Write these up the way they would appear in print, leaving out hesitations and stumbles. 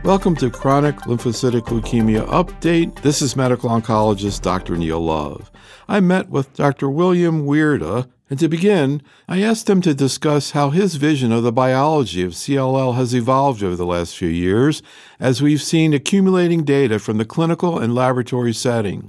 Welcome to Chronic Lymphocytic Leukemia Update. This is medical oncologist Dr. Neil Love. I met with Dr. William Wierda, and to begin, I asked him to discuss how his vision of the biology of CLL has evolved over the last few years, as we've seen accumulating data from the clinical and laboratory setting.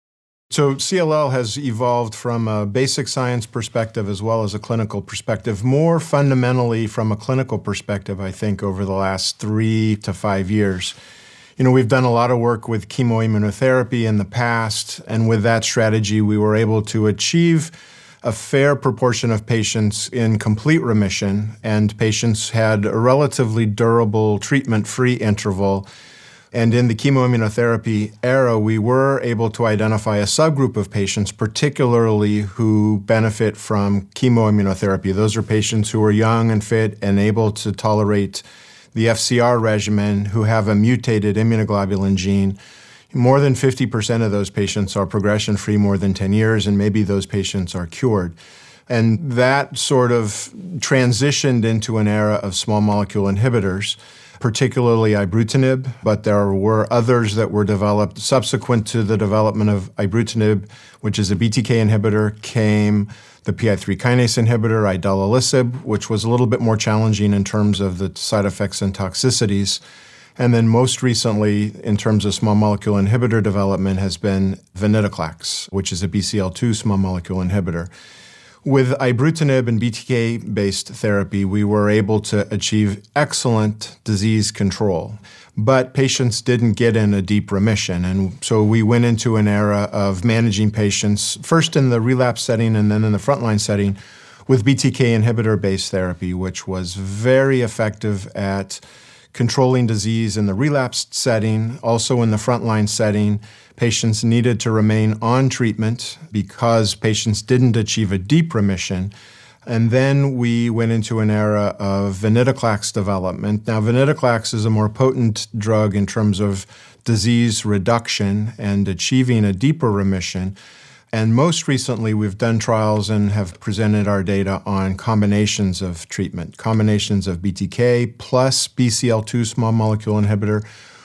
So CLL has evolved from a basic science perspective as well as a clinical perspective, more fundamentally from a clinical perspective, I think, over the last 3 to 5 years. We've done a lot of work with chemoimmunotherapy in the past, and with that strategy, we were able to achieve a fair proportion of patients in complete remission, and patients had a relatively durable treatment-free interval. And in the chemoimmunotherapy era, we were able to identify a subgroup of patients, particularly who benefit from chemoimmunotherapy. Those are patients who are young and fit and able to tolerate the FCR regimen, who have a mutated immunoglobulin gene. More than 50% of those patients are progression-free more than 10 years, and maybe those patients are cured. And that sort of transitioned into an era of small molecule inhibitors, particularly ibrutinib, but there were others that were developed subsequent to the development of ibrutinib, which is a BTK inhibitor, came the PI3 kinase inhibitor, idelalisib, which was a little bit more challenging in terms of the side effects and toxicities. And then most recently, in terms of small molecule inhibitor development, has been venetoclax, which is a BCL2 small molecule inhibitor. With ibrutinib and BTK-based therapy, we were able to achieve excellent disease control, but patients didn't get in a deep remission. And so we went into an era of managing patients, first in the relapse setting and then in the frontline setting, with BTK inhibitor-based therapy, which was very effective at controlling disease in the relapsed setting. Also in the frontline setting, patients needed to remain on treatment because patients didn't achieve a deep remission. And then we went into an era of venetoclax development. Now, venetoclax is a more potent drug in terms of disease reduction and achieving a deeper remission. And most recently, we've done trials and have presented our data on combinations of treatment, combinations of BTK plus BCL2 small molecule inhibitor.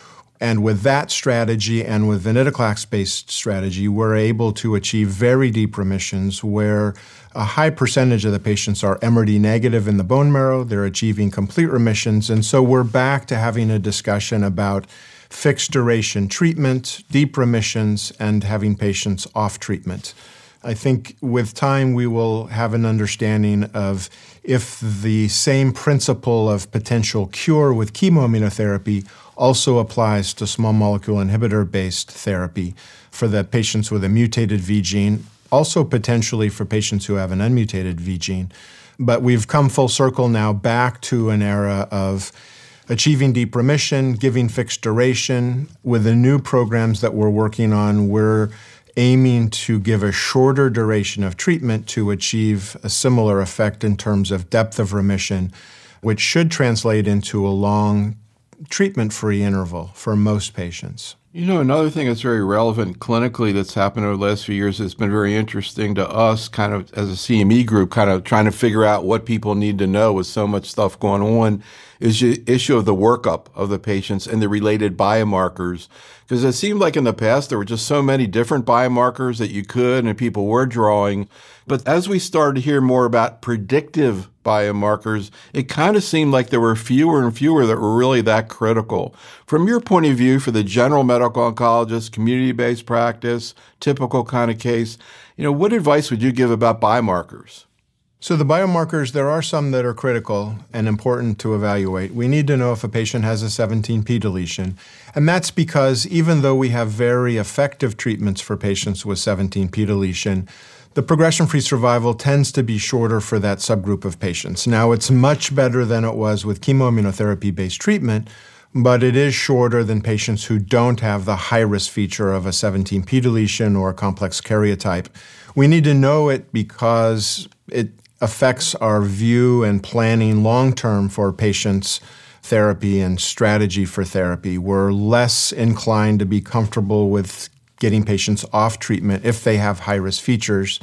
And with that strategy and with venetoclax-based strategy, we're able to achieve very deep remissions where a high percentage of the patients are MRD negative in the bone marrow. They're achieving complete remissions. And so we're back to having a discussion about fixed duration treatment, deep remissions, and having patients off treatment. I think with time we will have an understanding of if the same principle of potential cure with chemoimmunotherapy also applies to small molecule inhibitor-based therapy for the patients with a mutated V gene, also potentially for patients who have an unmutated V gene. But we've come full circle now back to an era of achieving deep remission, giving fixed duration. With the new programs that we're working on, we're aiming to give a shorter duration of treatment to achieve a similar effect in terms of depth of remission, which should translate into a long treatment-free interval for most patients. Another thing that's very relevant clinically that's happened over the last few years that's been very interesting to us, kind of as a CME group, kind of trying to figure out what people need to know with so much stuff going on, is the issue of the workup of the patients and the related biomarkers. Because it seemed like in the past there were just so many different biomarkers that you could and people were drawing. But as we started to hear more about predictive biomarkers, it kind of seemed like there were fewer and fewer that were really that critical. From your point of view, for the general medical oncologist, community-based practice, typical kind of case, what advice would you give about biomarkers? So the biomarkers, there are some that are critical and important to evaluate. We need to know if a patient has a 17p deletion. And that's because even though we have very effective treatments for patients with 17p deletion, the progression-free survival tends to be shorter for that subgroup of patients. Now, it's much better than it was with chemoimmunotherapy-based treatment, but it is shorter than patients who don't have the high-risk feature of a 17p deletion or a complex karyotype. We need to know it because it affects our view and planning long-term for patients' therapy and strategy for therapy. We're less inclined to be comfortable with getting patients off treatment if they have high-risk features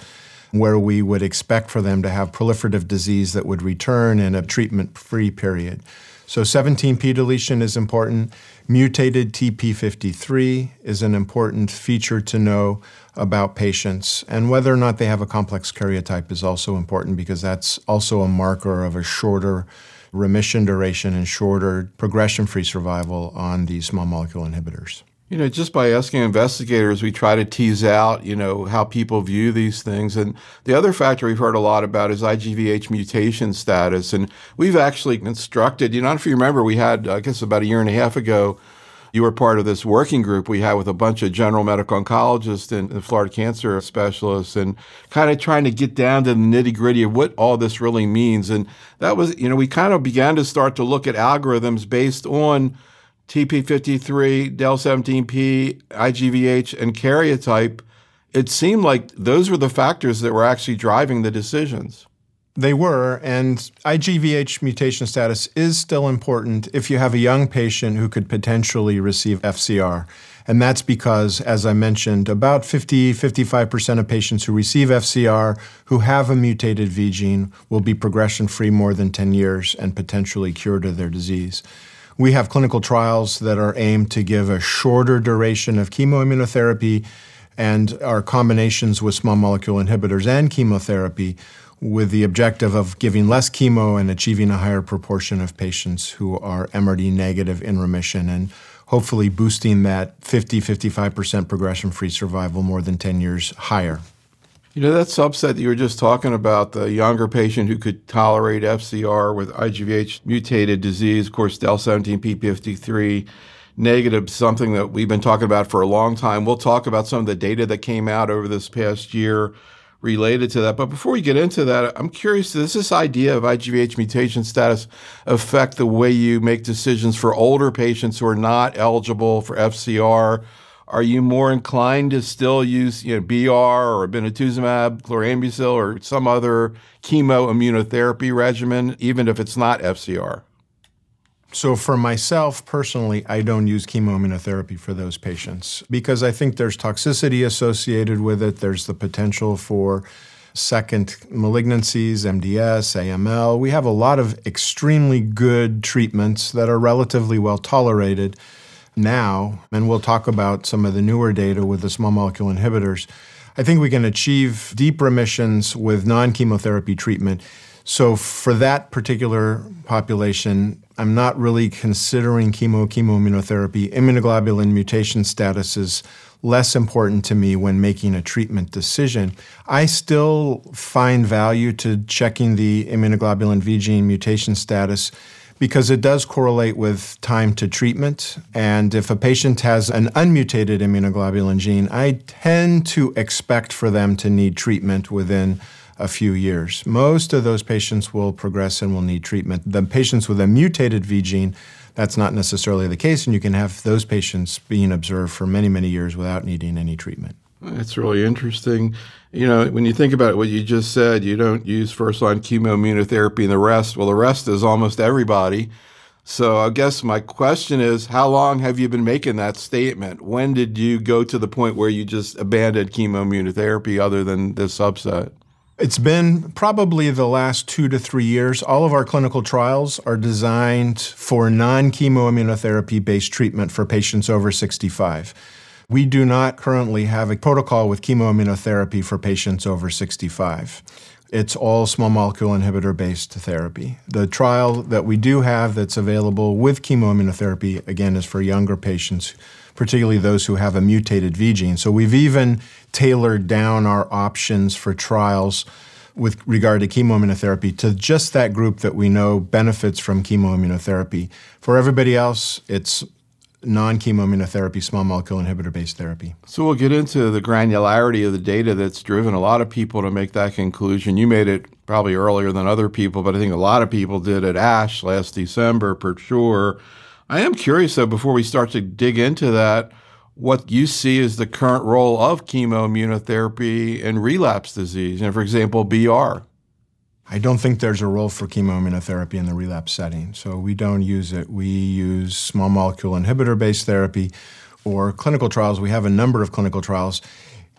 where we would expect for them to have proliferative disease that would return in a treatment-free period. So 17p deletion is important. Mutated TP53 is an important feature to know about patients. And whether or not they have a complex karyotype is also important because that's also a marker of a shorter remission duration and shorter progression-free survival on these small molecule inhibitors. Just by asking investigators, we try to tease out, how people view these things. And the other factor we've heard a lot about is IGVH mutation status. And we've actually instructed, I don't know if you remember, we had, I guess about a year and a half ago, you were part of this working group we had with a bunch of general medical oncologists and Florida cancer specialists and kind of trying to get down to the nitty-gritty of what all this really means. And that was, we kind of began to start to look at algorithms based on TP53, del17p, IGVH, and karyotype. It seemed like those were the factors that were actually driving the decisions. They were, and IGVH mutation status is still important if you have a young patient who could potentially receive FCR. And that's because, as I mentioned, about 55% of patients who receive FCR who have a mutated V gene will be progression-free more than 10 years and potentially cured of their disease. We have clinical trials that are aimed to give a shorter duration of chemoimmunotherapy and our combinations with small molecule inhibitors and chemotherapy with the objective of giving less chemo and achieving a higher proportion of patients who are MRD negative in remission and hopefully boosting that 55% progression-free survival more than 10 years higher. That subset that you were just talking about, the younger patient who could tolerate FCR with IGVH mutated disease, of course, del17p53 negative, something that we've been talking about for a long time. We'll talk about some of the data that came out over this past year related to that. But before we get into that, I'm curious, does this idea of IGVH mutation status affect the way you make decisions for older patients who are not eligible for FCR? Are you more inclined to still use BR or obinutuzumab, chlorambucil, or some other chemoimmunotherapy regimen, even if it's not FCR? So for myself personally, I don't use chemoimmunotherapy for those patients because I think there's toxicity associated with it. There's the potential for second malignancies, MDS, AML. We have a lot of extremely good treatments that are relatively well tolerated now, and we'll talk about some of the newer data with the small molecule inhibitors. I think we can achieve deep remissions with non-chemotherapy treatment. So for that particular population, I'm not really considering chemoimmunotherapy. Immunoglobulin mutation status is less important to me when making a treatment decision. I still find value to checking the immunoglobulin V gene mutation status because it does correlate with time to treatment. And if a patient has an unmutated immunoglobulin gene, I tend to expect for them to need treatment within a few years. Most of those patients will progress and will need treatment. The patients with a mutated V gene, that's not necessarily the case, and you can have those patients being observed for many, many years without needing any treatment. That's really interesting. When you think about what you just said, you don't use first-line chemoimmunotherapy and the rest. Well, the rest is almost everybody. So I guess my question is, how long have you been making that statement? When did you go to the point where you just abandoned chemoimmunotherapy other than this subset? It's been probably the last 2 to 3 years. All of our clinical trials are designed for non-chemoimmunotherapy-based treatment for patients over 65. We do not currently have a protocol with chemoimmunotherapy for patients over 65. It's all small molecule inhibitor-based therapy. The trial that we do have that's available with chemoimmunotherapy, again, is for younger patients, particularly those who have a mutated V gene. So we've even tailored down our options for trials with regard to chemoimmunotherapy to just that group that we know benefits from chemoimmunotherapy. For everybody else, it's non-chemoimmunotherapy, small molecule inhibitor-based therapy. So we'll get into the granularity of the data that's driven a lot of people to make that conclusion. You made it probably earlier than other people, but I think a lot of people did at ASH last December for sure. I am curious, though, before we start to dig into that, what you see as the current role of chemoimmunotherapy in relapse disease, for example, BR. I don't think there's a role for chemoimmunotherapy in the relapse setting, so we don't use it. We use small molecule inhibitor-based therapy or clinical trials. We have a number of clinical trials.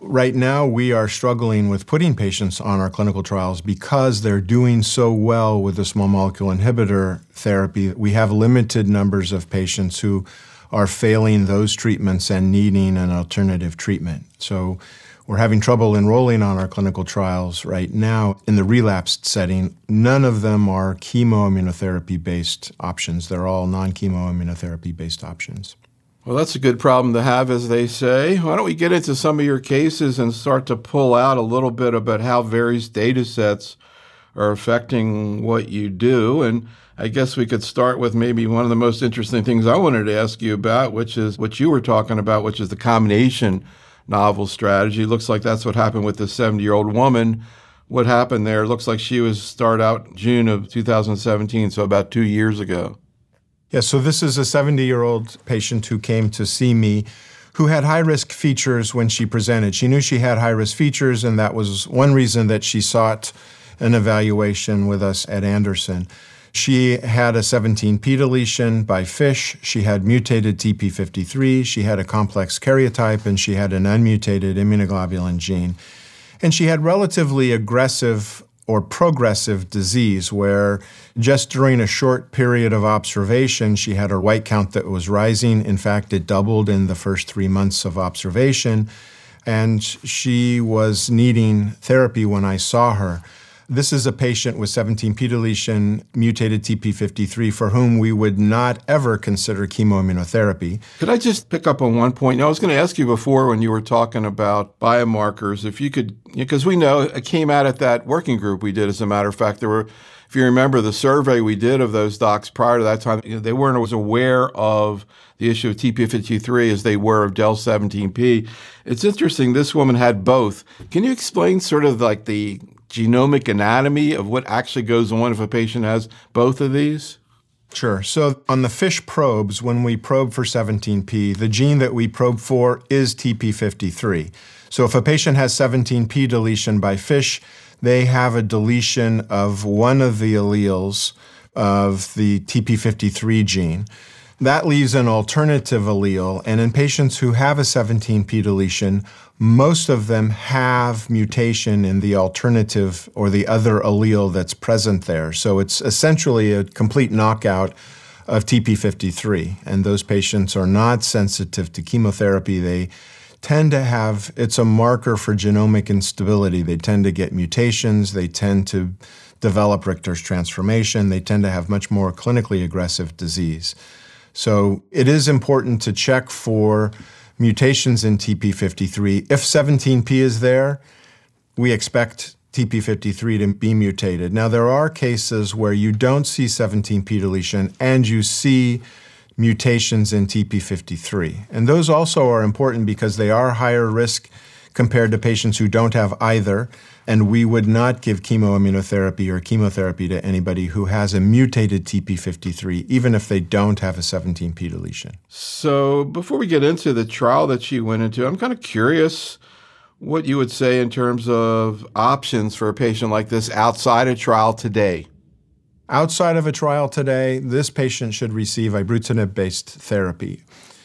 Right now, we are struggling with putting patients on our clinical trials because they're doing so well with the small molecule inhibitor therapy. We have limited numbers of patients who are failing those treatments and needing an alternative treatment. So we're having trouble enrolling on our clinical trials right now in the relapsed setting. None of them are chemoimmunotherapy-based options. They're all non-chemoimmunotherapy-based options. Well, that's a good problem to have, as they say. Why don't we get into some of your cases and start to pull out a little bit about how various data sets are affecting what you do. And I guess we could start with maybe one of the most interesting things I wanted to ask you about, which is what you were talking about, which is the combination novel strategy. Looks like that's what happened with this 70-year-old woman. What happened there? Looks like she was started out June of 2017, so about 2 years ago. Yeah, so this is a 70-year-old patient who came to see me who had high-risk features when she presented. She knew she had high-risk features, and that was one reason that she sought an evaluation with us at Anderson. She had a 17p deletion by FISH. She had mutated TP53. She had a complex karyotype, and she had an unmutated immunoglobulin gene. And she had relatively aggressive or progressive disease where just during a short period of observation, she had a white count that was rising. In fact, it doubled in the first 3 months of observation, and she was needing therapy when I saw her. This is a patient with 17p deletion, mutated TP53, for whom we would not ever consider chemoimmunotherapy. Could I just pick up on one point? Now, I was going to ask you before when you were talking about biomarkers, if you could, because we know it came out at that working group we did, as a matter of fact. There were, if you remember the survey we did of those docs prior to that time, they weren't as aware of the issue of TP53 as they were of del-17p. It's interesting, this woman had both. Can you explain sort of like the genomic anatomy of what actually goes on if a patient has both of these? Sure. So on the FISH probes, when we probe for 17p, the gene that we probe for is TP53. So if a patient has 17p deletion by FISH, they have a deletion of one of the alleles of the TP53 gene. That leaves an alternative allele, and in patients who have a 17p deletion, most of them have mutation in the alternative or the other allele that's present there. So it's essentially a complete knockout of TP53, and those patients are not sensitive to chemotherapy. They tend to have, it's a marker for genomic instability. They tend to get mutations. They tend to develop Richter's transformation. They tend to have much more clinically aggressive disease. So it is important to check for mutations in TP53. If 17p is there, we expect TP53 to be mutated. Now, there are cases where you don't see 17p deletion and you see mutations in TP53. And those also are important because they are higher risk compared to patients who don't have either. And we would not give chemoimmunotherapy or chemotherapy to anybody who has a mutated TP53, even if they don't have a 17p deletion. So before we get into the trial that she went into, I'm kind of curious what you would say in terms of options for a patient like this outside a trial today. Outside of a trial today, this patient should receive ibrutinib-based therapy.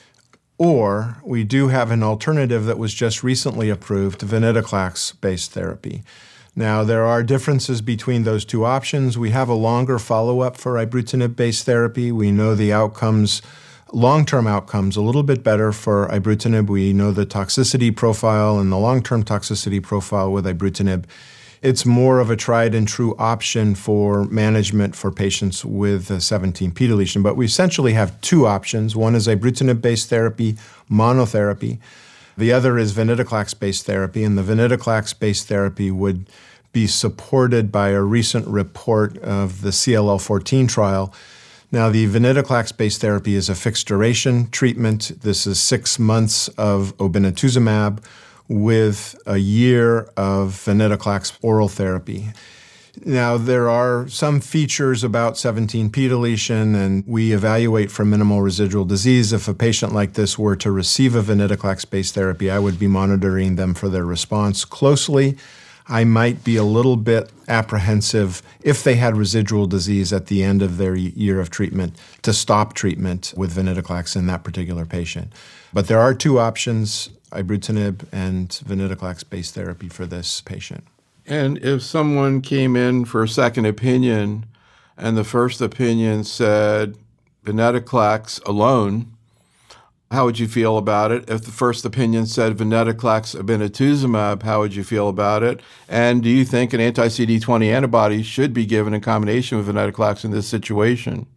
Or we do have an alternative that was just recently approved, venetoclax-based therapy. Now, there are differences between those two options. We have a longer follow-up for ibrutinib-based therapy. We know the outcomes, long-term outcomes, a little bit better for ibrutinib. We know the toxicity profile and the long-term toxicity profile with ibrutinib. It's more of a tried and true option for management for patients with a 17p deletion. But we essentially have two options. One is ibrutinib-based therapy, monotherapy. The other is venetoclax-based therapy, and the venetoclax-based therapy would be supported by a recent report of the CLL14 trial. Now, the venetoclax-based therapy is a fixed duration treatment. This is 6 months of obinutuzumab with a year of venetoclax oral therapy. Now, there are some features about 17p deletion, and we evaluate for minimal residual disease. If a patient like this were to receive a venetoclax-based therapy, I would be monitoring them for their response closely. I might be a little bit apprehensive if they had residual disease at the end of their year of treatment to stop treatment with venetoclax in that particular patient. But there are two options ibrutinib and venetoclax-based therapy for this patient. And if someone came in for a second opinion and the first opinion said venetoclax alone, how would you feel about it? If the first opinion said venetoclax obinutuzumab, how would you feel about it? And do you think an anti-CD20 antibody should be given in combination with venetoclax in this situation?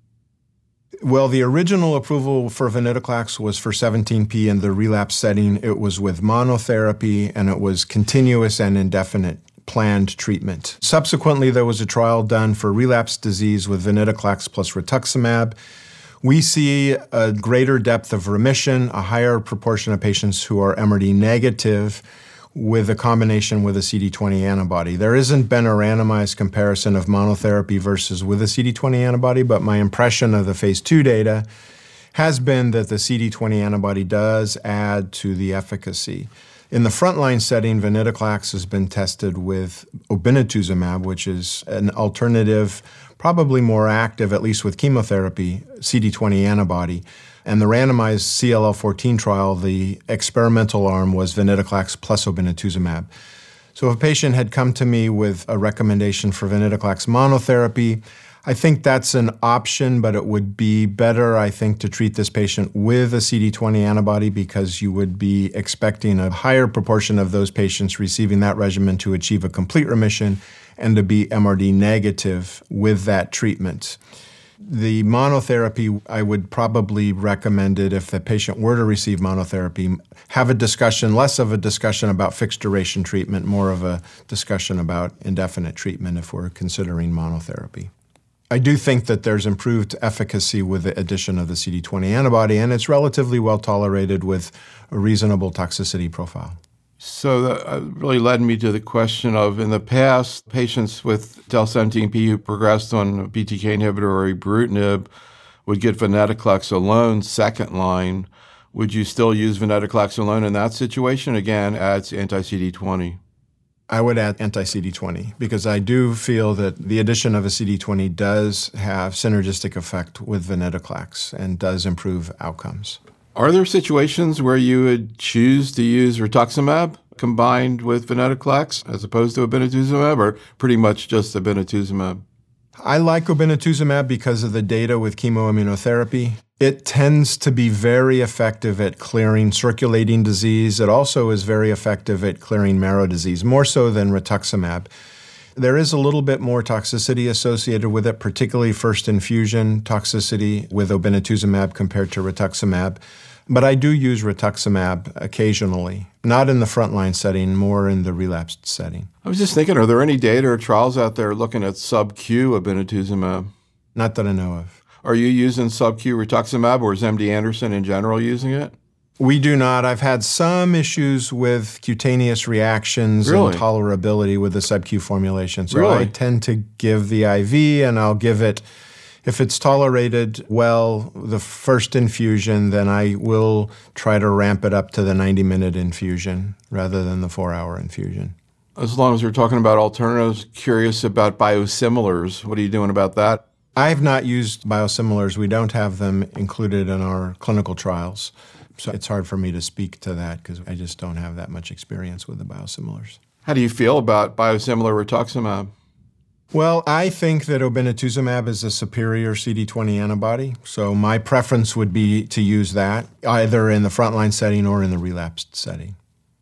Well, the original approval for venetoclax was for 17P in the relapse setting. It was with monotherapy, and it was continuous and indefinite planned treatment. Subsequently, there was a trial done for relapse disease with venetoclax plus rituximab. We see a greater depth of remission, a higher proportion of patients who are MRD negative with a combination with a CD20 antibody. There hasn't been a randomized comparison of monotherapy versus with a CD20 antibody, but my impression of the phase 2 data has been that the CD20 antibody does add to the efficacy. In the frontline setting, venetoclax has been tested with obinutuzumab, which is an alternative, probably more active, at least with chemotherapy, CD20 antibody. And the randomized CLL14 trial, the experimental arm was venetoclax plus obinutuzumab. So if a patient had come to me with a recommendation for venetoclax monotherapy, I think that's an option, but it would be better, I think, to treat this patient with a CD20 antibody because you would be expecting a higher proportion of those patients receiving that regimen to achieve a complete remission and to be MRD negative with that treatment. The monotherapy, I would probably recommend it if the patient were to receive monotherapy, have a discussion, less of a discussion about fixed duration treatment, more of a discussion about indefinite treatment if we're considering monotherapy. I do think that there's improved efficacy with the addition of the CD20 antibody, and it's relatively well tolerated with a reasonable toxicity profile. So that really led me to the question of, in the past, patients with del-17p who progressed on a BTK inhibitor or ibrutinib would get venetoclax alone second line. Would you still use venetoclax alone in that situation? Again, adds anti-CD20. I would add anti-CD20 because I do feel that the addition of a CD20 does have synergistic effect with venetoclax and does improve outcomes. Are there situations where you would choose to use rituximab combined with venetoclax as opposed to obinutuzumab, or pretty much just obinutuzumab? I like obinutuzumab because of the data with chemoimmunotherapy. It tends to be very effective at clearing circulating disease. It also is very effective at clearing marrow disease, more so than rituximab. There is a little bit more toxicity associated with it, particularly first infusion toxicity with obinutuzumab compared to rituximab. But I do use rituximab occasionally, not in the frontline setting, more in the relapsed setting. I was just thinking, are there any data or trials out there looking at sub-Q obinutuzumab? Not that I know of. Are you using sub-Q rituximab, or is MD Anderson in general using it? We do not. I've had some issues with cutaneous reactions Really? and tolerability with the sub-Q formulation. So Really? I tend to give the IV, and I'll give it, if it's tolerated well, the first infusion, then I will try to ramp it up to the 90-minute infusion rather than the 4-hour infusion. As long as we're talking about alternatives, curious about biosimilars. What are you doing about that? I have not used biosimilars. We don't have them included in our clinical trials. So it's hard for me to speak to that because I just don't have that much experience with the biosimilars. How do you feel about biosimilar rituximab? Well, I think that obinutuzumab is a superior CD20 antibody, so my preference would be to use that either in the frontline setting or in the relapsed setting.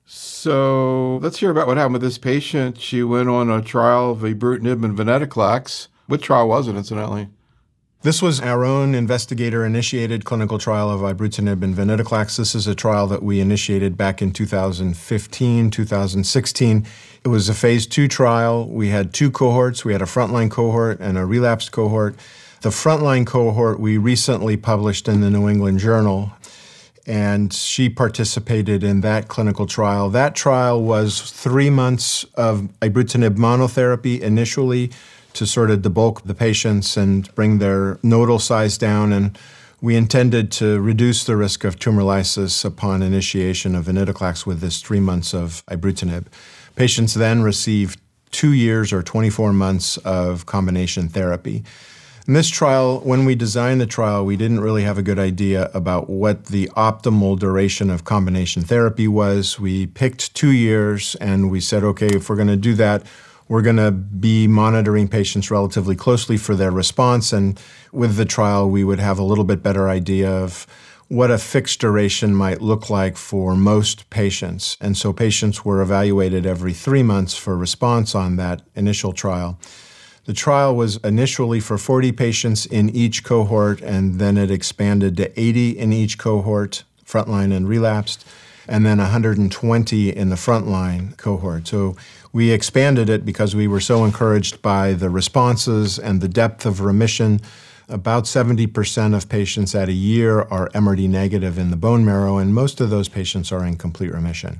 So let's hear about what happened with this patient. She went on a trial of ibrutinib and venetoclax. What trial was it, incidentally? This was our own investigator-initiated clinical trial of ibrutinib and venetoclax. This is a trial that we initiated back in 2015, 2016. It was a phase 2 trial. We had 2 cohorts. We had a frontline cohort and a relapsed cohort. The frontline cohort we recently published in the New England Journal, and she participated in that clinical trial. That trial was 3 months of ibrutinib monotherapy initially, to sort of debulk the patients and bring their nodal size down. And we intended to reduce the risk of tumor lysis upon initiation of venetoclax with this 3 months of ibrutinib. Patients then received 2 years or 24 months of combination therapy. In this trial, when we designed the trial, we didn't really have a good idea about what the optimal duration of combination therapy was. We picked 2 years and we said, okay, if we're going to do that, we're going to be monitoring patients relatively closely for their response. And with the trial, we would have a little bit better idea of what a fixed duration might look like for most patients. And so patients were evaluated every 3 months for response on that initial trial. The trial was initially for 40 patients in each cohort, and then it expanded to 80 in each cohort, frontline and relapsed, and then 120 in the frontline cohort. So we expanded it because we were so encouraged by the responses and the depth of remission. About 70% of patients at a year are MRD negative in the bone marrow, and most of those patients are in complete remission.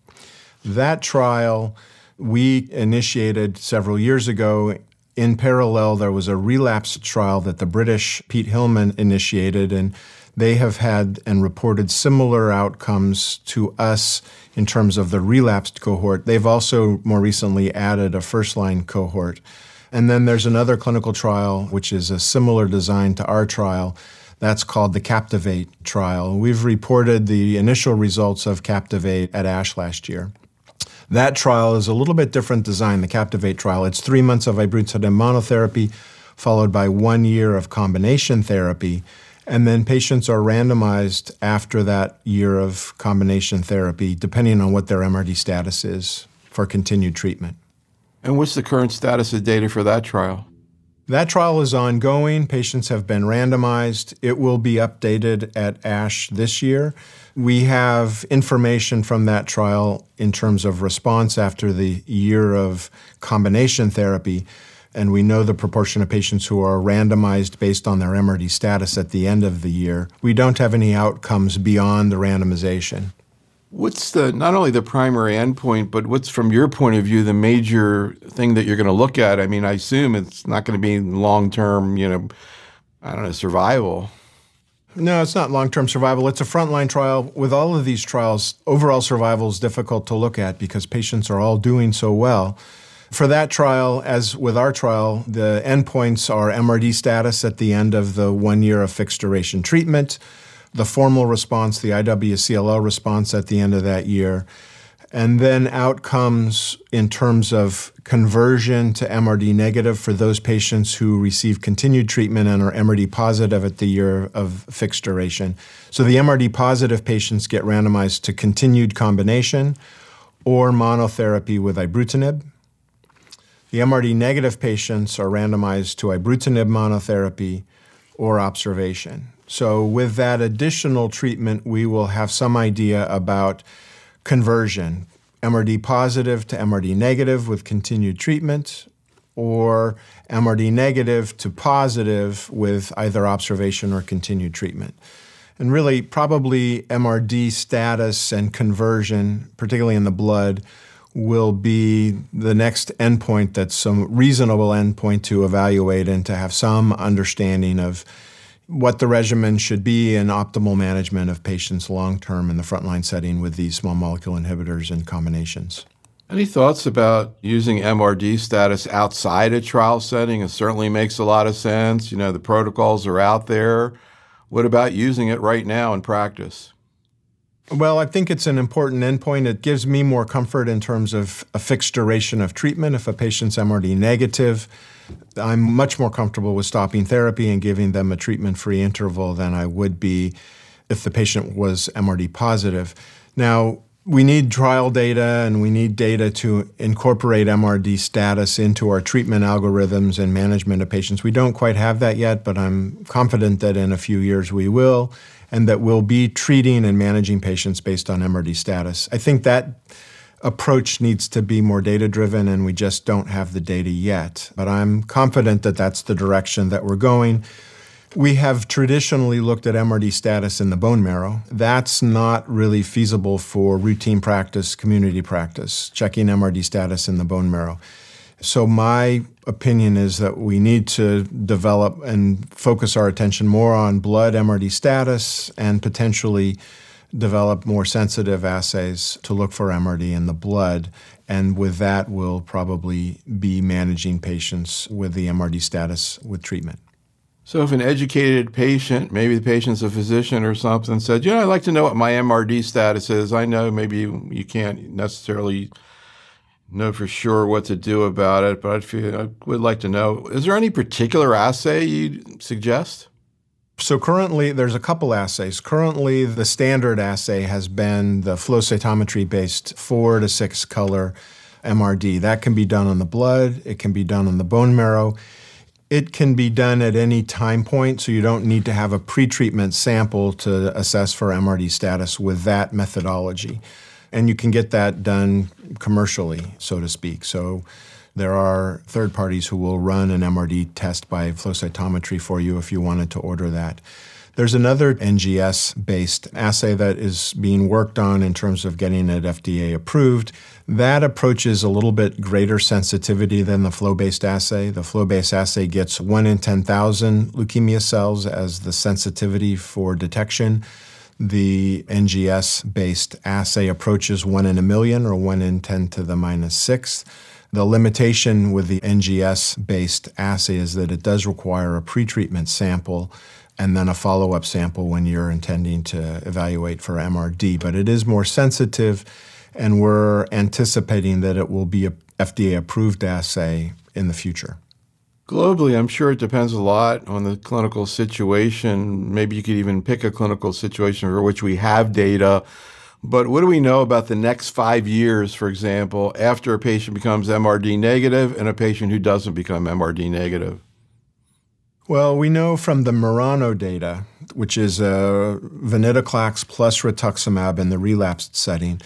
That trial we initiated several years ago. In parallel, there was a relapse trial that the British Pete Hillman initiated, and they have had and reported similar outcomes to us in terms of the relapsed cohort. They've also more recently added a first-line cohort. And then there's another clinical trial, which is a similar design to our trial. That's called the Captivate trial. We've reported the initial results of Captivate at ASH last year. That trial is a little bit different design, the Captivate trial. It's 3 months of ibrutinib monotherapy, followed by 1 year of combination therapy. And then patients are randomized after that year of combination therapy, depending on what their MRD status is, for continued treatment. And what's the current status of data for that trial? That trial is ongoing. Patients have been randomized. It will be updated at ASH this year. We have information from that trial in terms of response after the year of combination therapy, and we know the proportion of patients who are randomized based on their MRD status at the end of the year. We don't have any outcomes beyond the randomization. What's not only the primary endpoint, but what's, from your point of view, the major thing that you're going to look at? I mean, I assume it's not going to be long-term, survival. No, it's not long-term survival. It's a frontline trial. With all of these trials, overall survival is difficult to look at because patients are all doing so well. For that trial, as with our trial, the endpoints are MRD status at the end of the 1 year of fixed duration treatment, the formal response, the IWCLL response at the end of that year, and then outcomes in terms of conversion to MRD negative for those patients who receive continued treatment and are MRD positive at the year of fixed duration. So the MRD positive patients get randomized to continued combination or monotherapy with ibrutinib. The MRD negative patients are randomized to ibrutinib monotherapy or observation. So with that additional treatment, we will have some idea about conversion, MRD positive to MRD negative with continued treatment, or MRD negative to positive with either observation or continued treatment. And really, probably MRD status and conversion, particularly in the blood, will be the next endpoint that's some reasonable endpoint to evaluate and to have some understanding of what the regimen should be and optimal management of patients long-term in the frontline setting with these small molecule inhibitors and combinations. Any thoughts about using MRD status outside a trial setting? It certainly makes a lot of sense. The protocols are out there. What about using it right now in practice? Well, I think it's an important endpoint. It gives me more comfort in terms of a fixed duration of treatment. If a patient's MRD negative, I'm much more comfortable with stopping therapy and giving them a treatment-free interval than I would be if the patient was MRD positive. Now, we need trial data and we need data to incorporate MRD status into our treatment algorithms and management of patients. We don't quite have that yet, but I'm confident that in a few years we will, and that we'll be treating and managing patients based on MRD status. I think that approach needs to be more data-driven, and we just don't have the data yet. But I'm confident that that's the direction that we're going. We have traditionally looked at MRD status in the bone marrow. That's not really feasible for routine practice, community practice, checking MRD status in the bone marrow. So my opinion is that we need to develop and focus our attention more on blood MRD status and potentially develop more sensitive assays to look for MRD in the blood. And with that, we'll probably be managing patients with the MRD status with treatment. So if an educated patient, maybe the patient's a physician or something, said, I'd like to know what my MRD status is. I know maybe you can't necessarily know for sure what to do about it, but I would like to know, is there any particular assay you'd suggest? So currently, there's a couple assays. Currently, the standard assay has been the flow cytometry-based 4 to 6 color MRD. That can be done on the blood. It can be done on the bone marrow. It can be done at any time point, so you don't need to have a pretreatment sample to assess for MRD status with that methodology. And you can get that done commercially, so to speak. So there are third parties who will run an MRD test by flow cytometry for you if you wanted to order that. There's another NGS-based assay that is being worked on in terms of getting it FDA approved. That approaches a little bit greater sensitivity than the flow-based assay. The flow-based assay gets 1 in 10,000 leukemia cells as the sensitivity for detection. The NGS-based assay approaches 1 in a million, or 1 in 10 to the minus 6th. The limitation with the NGS-based assay is that it does require a pretreatment sample and then a follow-up sample when you're intending to evaluate for MRD. But it is more sensitive, and we're anticipating that it will be a FDA-approved assay in the future. Globally, I'm sure it depends a lot on the clinical situation. Maybe you could even pick a clinical situation for which we have data. But what do we know about the next 5 years, for example, after a patient becomes MRD negative and a patient who doesn't become MRD negative? Well, we know from the Murano data, which is venetoclax plus rituximab in the relapsed setting,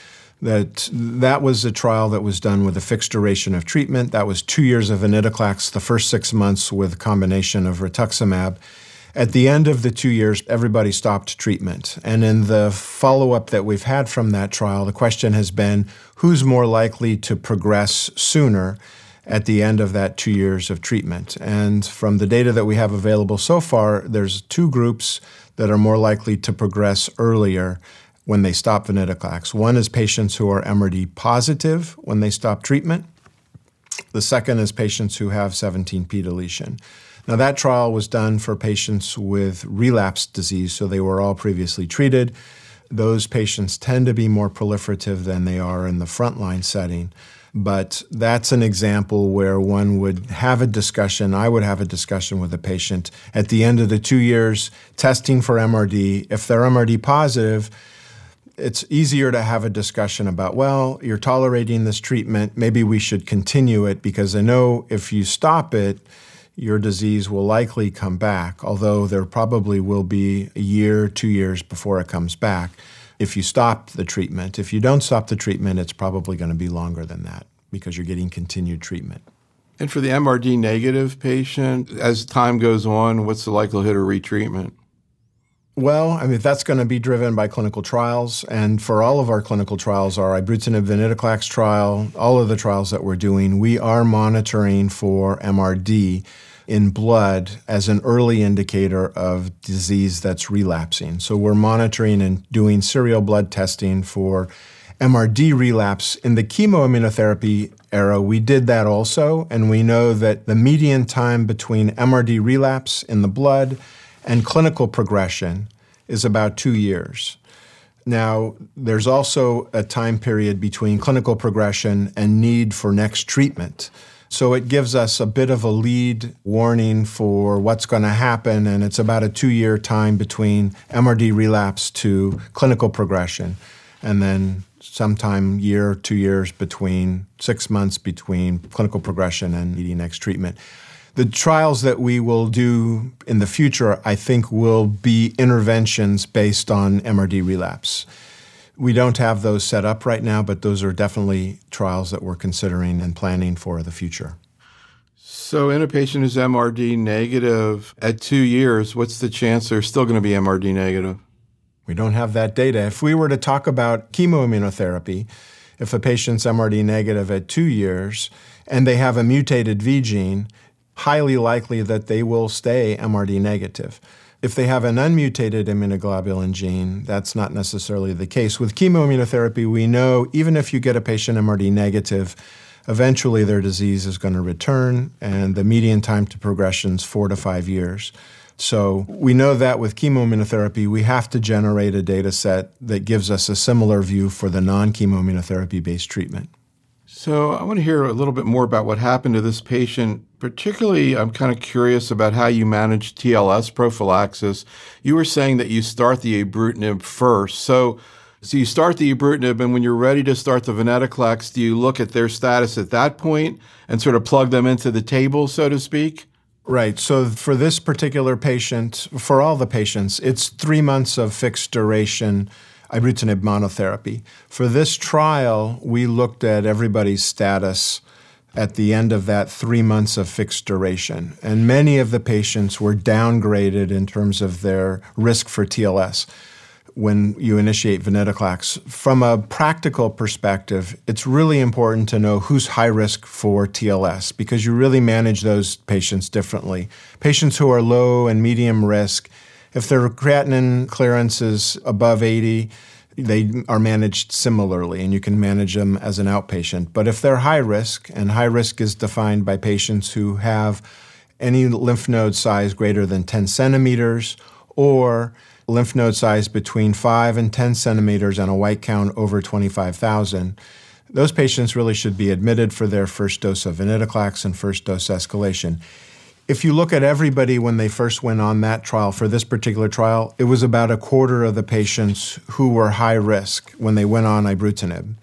that was a trial that was done with a fixed duration of treatment. That was 2 years of venetoclax, the first 6 months with a combination of rituximab. At the end of the 2 years, everybody stopped treatment. And in the follow-up that we've had from that trial, the question has been, who's more likely to progress sooner at the end of that 2 years of treatment? And from the data that we have available so far, there's 2 groups that are more likely to progress earlier when they stop venetoclax. One is patients who are MRD positive when they stop treatment. The second is patients who have 17p deletion. Now, that trial was done for patients with relapsed disease, so they were all previously treated. Those patients tend to be more proliferative than they are in the frontline setting. But that's an example where one would have a discussion. I would have a discussion with a patient at the end of the 2 years testing for MRD. If they're MRD positive, it's easier to have a discussion about, well, you're tolerating this treatment, maybe we should continue it, because I know if you stop it, your disease will likely come back, although there probably will be a year, 2 years before it comes back if you stop the treatment. If you don't stop the treatment, it's probably going to be longer than that because you're getting continued treatment. And for the MRD negative patient, as time goes on, what's the likelihood of retreatment? Well, I mean, that's going to be driven by clinical trials. And for all of our clinical trials, our ibrutinib venetoclax trial, all of the trials that we're doing, we are monitoring for MRD in blood as an early indicator of disease that's relapsing. So we're monitoring and doing serial blood testing for MRD relapse. In the chemoimmunotherapy era, we did that also. And we know that the median time between MRD relapse in the blood and clinical progression is about 2 years. Now, there's also a time period between clinical progression and need for next treatment. So it gives us a bit of a lead warning for what's going to happen, and it's about a 2-year time between MRD relapse to clinical progression, and then sometime year, 2 years between 6 months between clinical progression and needing next treatment. The trials that we will do in the future, I think, will be interventions based on MRD relapse. We don't have those set up right now, but those are definitely trials that we're considering and planning for the future. So in a patient who's MRD negative at 2 years, what's the chance they're still going to be MRD negative? We don't have that data. If we were to talk about chemoimmunotherapy, if a patient's MRD negative at 2 years and they have a mutated V gene, highly likely that they will stay MRD negative. If they have an unmutated immunoglobulin gene, that's not necessarily the case. With chemoimmunotherapy, we know even if you get a patient MRD negative, eventually their disease is going to return, and the median time to progression is 4 to 5 years. So we know that with chemoimmunotherapy, we have to generate a data set that gives us a similar view for the non-chemoimmunotherapy-based treatment. So I want to hear a little bit more about what happened to this patient. Particularly, I'm kind of curious about how you manage TLS prophylaxis. You were saying that you start the ibrutinib first. So you start the ibrutinib, and when you're ready to start the venetoclax, do you look at their status at that point and sort of plug them into the table, so to speak? Right. So for this particular patient, for all the patients, it's 3 months of fixed duration ibrutinib monotherapy. For this trial, we looked at everybody's status at the end of that 3 months of fixed duration. And many of the patients were downgraded in terms of their risk for TLS when you initiate venetoclax. From a practical perspective, it's really important to know who's high risk for TLS because you really manage those patients differently. Patients who are low and medium risk, if their creatinine clearance is above 80, they are managed similarly, and you can manage them as an outpatient. But if they're high risk, and high risk is defined by patients who have any lymph node size greater than 10 centimeters or lymph node size between 5 and 10 centimeters and a white count over 25,000, those patients really should be admitted for their first dose of venetoclax and first dose escalation. If you look at everybody when they first went on that trial, for this particular trial, it was about a quarter of the patients who were high risk when they went on ibrutinib.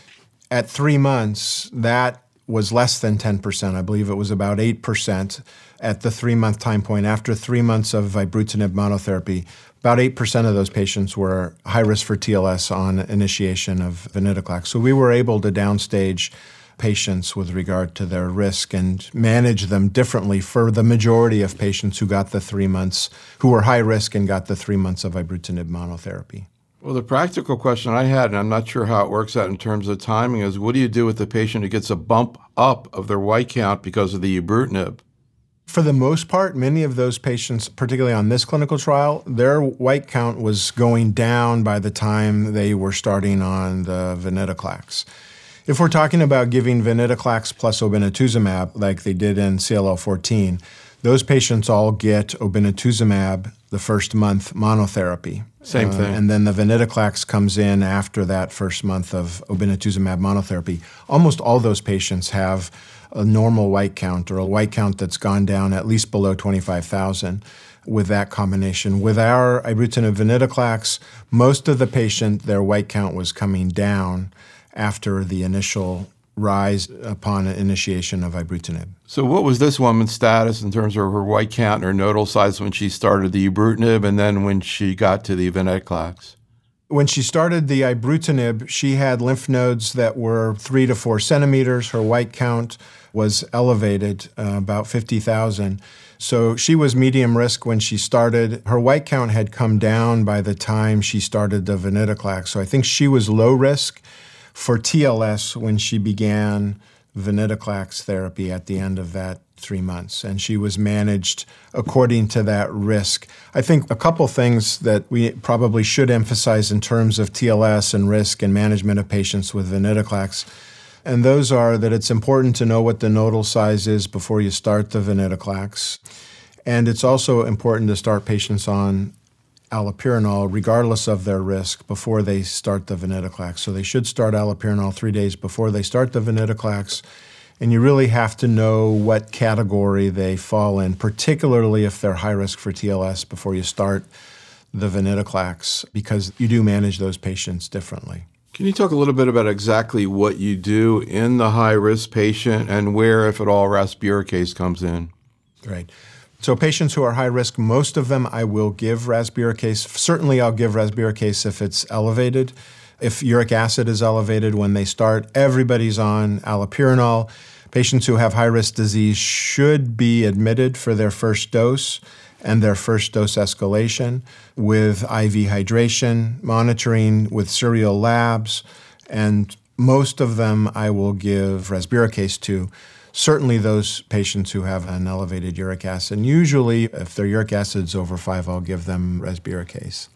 At 3 months, that was less than 10%. I believe it was about 8% at the 3-month time point. After 3 months of ibrutinib monotherapy, about 8% of those patients were high risk for TLS on initiation of venetoclax. So we were able to downstage patients with regard to their risk and manage them differently for the majority of patients who got the 3 months, who were high risk and got the 3 months of ibrutinib monotherapy. Well, the practical question I had, and I'm not sure how it works out in terms of timing, is what do you do with the patient who gets a bump up of their white count because of the ibrutinib? For the most part, many of those patients, particularly on this clinical trial, their white count was going down by the time they were starting on the venetoclax. If we're talking about giving venetoclax plus obinutuzumab, like they did in CLL14, those patients all get obinutuzumab the first month monotherapy. Same thing. And then the venetoclax comes in after that first month of obinutuzumab monotherapy. Almost all those patients have a normal white count or a white count that's gone down at least below 25,000 with that combination. With our ibrutinib venetoclax, most of the patient, their white count was coming down after the initial rise upon initiation of ibrutinib. So what was this woman's status in terms of her white count and her nodal size when she started the ibrutinib and then when she got to the venetoclax? When she started the ibrutinib, she had lymph nodes that were 3 to 4 centimeters. Her white count was elevated, about 50,000. So she was medium risk when she started. Her white count had come down by the time she started the venetoclax. So I think she was low risk for TLS when she began venetoclax therapy at the end of that 3 months, and she was managed according to that risk. I think a couple things that we probably should emphasize in terms of TLS and risk and management of patients with venetoclax, and those are that it's important to know what the nodal size is before you start the venetoclax, and it's also important to start patients on allopurinol, regardless of their risk, before they start the venetoclax. So they should start allopurinol 3 days before they start the venetoclax. And you really have to know what category they fall in, particularly if they're high risk for TLS before you start the venetoclax, because you do manage those patients differently. Can you talk a little bit about exactly what you do in the high-risk patient and where, if at all, rasburicase comes in? Great. So patients who are high risk, most of them I will give rasburicase. Certainly I'll give rasburicase if it's elevated. If uric acid is elevated when they start, everybody's on allopurinol. Patients who have high-risk disease should be admitted for their first dose and their first dose escalation with IV hydration, monitoring with serial labs, and most of them I will give rasburicase to. Certainly those patients who have an elevated uric acid. Usually, if their uric acid's over 5, I'll give them rasburicase.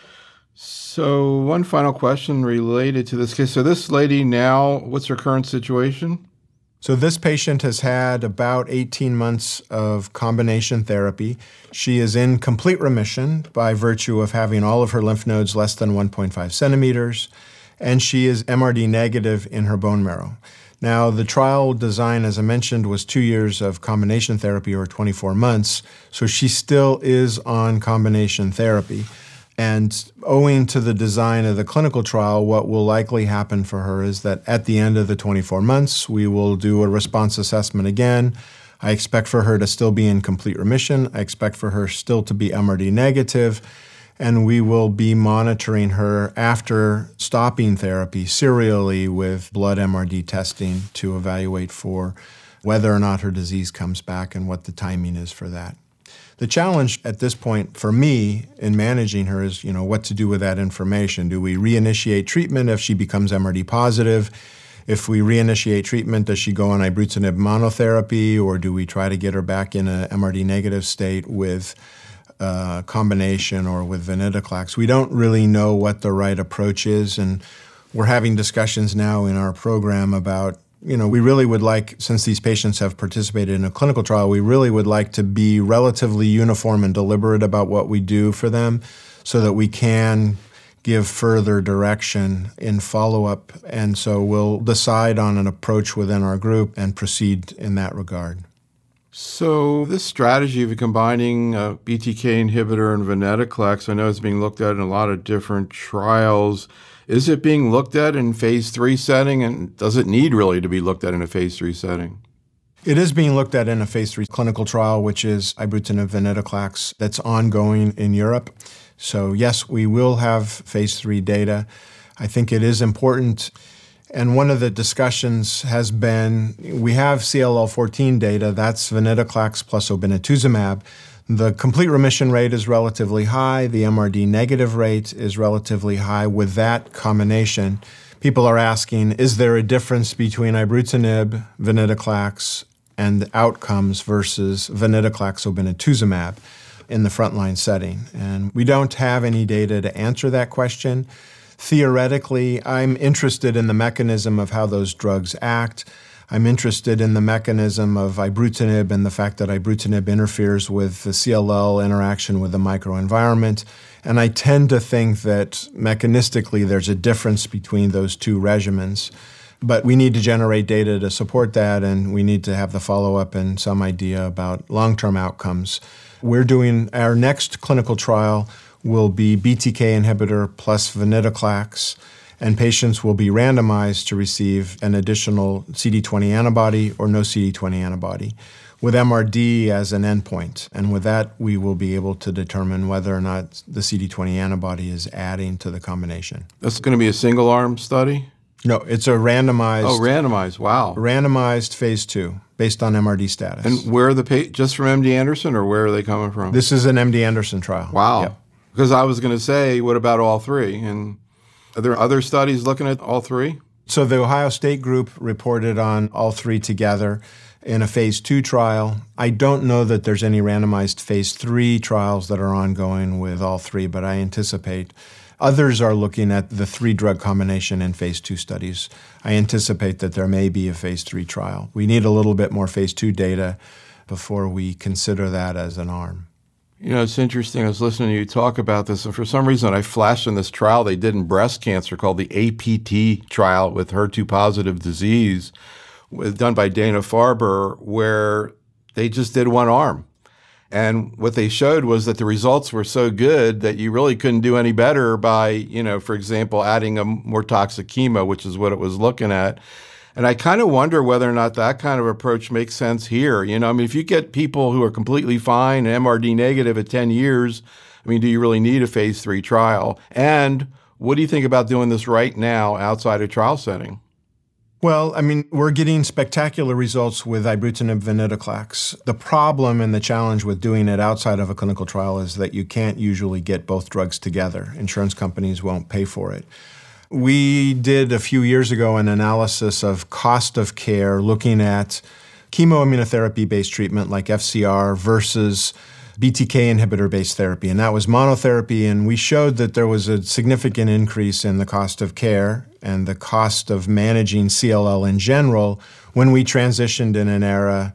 So one final question related to this case. So this lady now, what's her current situation? So this patient has had about 18 months of combination therapy. She is in complete remission by virtue of having all of her lymph nodes less than 1.5 centimeters, and she is MRD negative in her bone marrow. Now, the trial design, as I mentioned, was 2 years of combination therapy or 24 months, so she still is on combination therapy. And owing to the design of the clinical trial, what will likely happen for her is that at the end of the 24 months, we will do a response assessment again. I expect for her to still be in complete remission. I expect for her still to be MRD negative. And we will be monitoring her after stopping therapy serially with blood MRD testing to evaluate for whether or not her disease comes back and what the timing is for that. The challenge at this point for me in managing her is, what to do with that information. Do we reinitiate treatment if she becomes MRD positive? If we reinitiate treatment, does she go on ibrutinib monotherapy, or do we try to get her back in a MRD negative state with combination or with venetoclax? We don't really know what the right approach is, and we're having discussions now in our program about we really would like, since these patients have participated in a clinical trial, we really would like to be relatively uniform and deliberate about what we do for them so that we can give further direction in follow-up. And so we'll decide on an approach within our group and proceed in that regard. So this strategy of combining a BTK inhibitor and venetoclax, I know it's being looked at in a lot of different trials. Is it being looked at in phase 3 setting, and does it need really to be looked at in a phase 3 setting? It is being looked at in a phase 3 clinical trial, which is ibrutinib venetoclax, that's ongoing in Europe. So yes, we will have phase 3 data. I think it is important. And one of the discussions has been, we have CLL14 data, that's venetoclax plus obinutuzumab. The complete remission rate is relatively high. The MRD negative rate is relatively high. With that combination, people are asking, is there a difference between ibrutinib, venetoclax, and outcomes versus venetoclax obinutuzumab in the frontline setting? And we don't have any data to answer that question. Theoretically, I'm interested in the mechanism of how those drugs act. I'm interested in the mechanism of ibrutinib and the fact that ibrutinib interferes with the CLL interaction with the microenvironment. And I tend to think that mechanistically there's a difference between those two regimens. But we need to generate data to support that, and we need to have the follow-up and some idea about long-term outcomes. We're doing our next clinical trial will be BTK inhibitor plus venetoclax, and patients will be randomized to receive an additional CD20 antibody or no CD20 antibody with MRD as an endpoint. And with that, we will be able to determine whether or not the CD20 antibody is adding to the combination. That's going to be a single-arm study? No, it's a randomized. Oh, randomized, wow. Randomized phase 2 based on MRD status. And where are just from MD Anderson, or where are they coming from? This is an MD Anderson trial. Wow. Yep. Because I was going to say, what about all three? And are there other studies looking at all three? So the Ohio State group reported on all three together in a phase 2 trial. I don't know that there's any randomized phase 3 trials that are ongoing with all three, but I anticipate others are looking at the 3-drug combination in phase 2 studies. I anticipate that there may be a phase 3 trial. We need a little bit more phase 2 data before we consider that as an arm. It's interesting. I was listening to you talk about this, and for some reason I flashed in this trial they did in breast cancer called the APT trial with HER2-positive disease, done by Dana-Farber, where they just did one arm. And what they showed was that the results were so good that you really couldn't do any better by, for example, adding a more toxic chemo, which is what it was looking at. And I kind of wonder whether or not that kind of approach makes sense here. If you get people who are completely fine and MRD negative at 10 years, do you really need a phase 3 trial? And what do you think about doing this right now outside a trial setting? Well, we're getting spectacular results with ibrutinib venetoclax. The problem and the challenge with doing it outside of a clinical trial is that you can't usually get both drugs together. Insurance companies won't pay for it. We did a few years ago an analysis of cost of care looking at chemoimmunotherapy-based treatment like FCR versus BTK inhibitor-based therapy, and that was monotherapy, and we showed that there was a significant increase in the cost of care and the cost of managing CLL in general when we transitioned in an era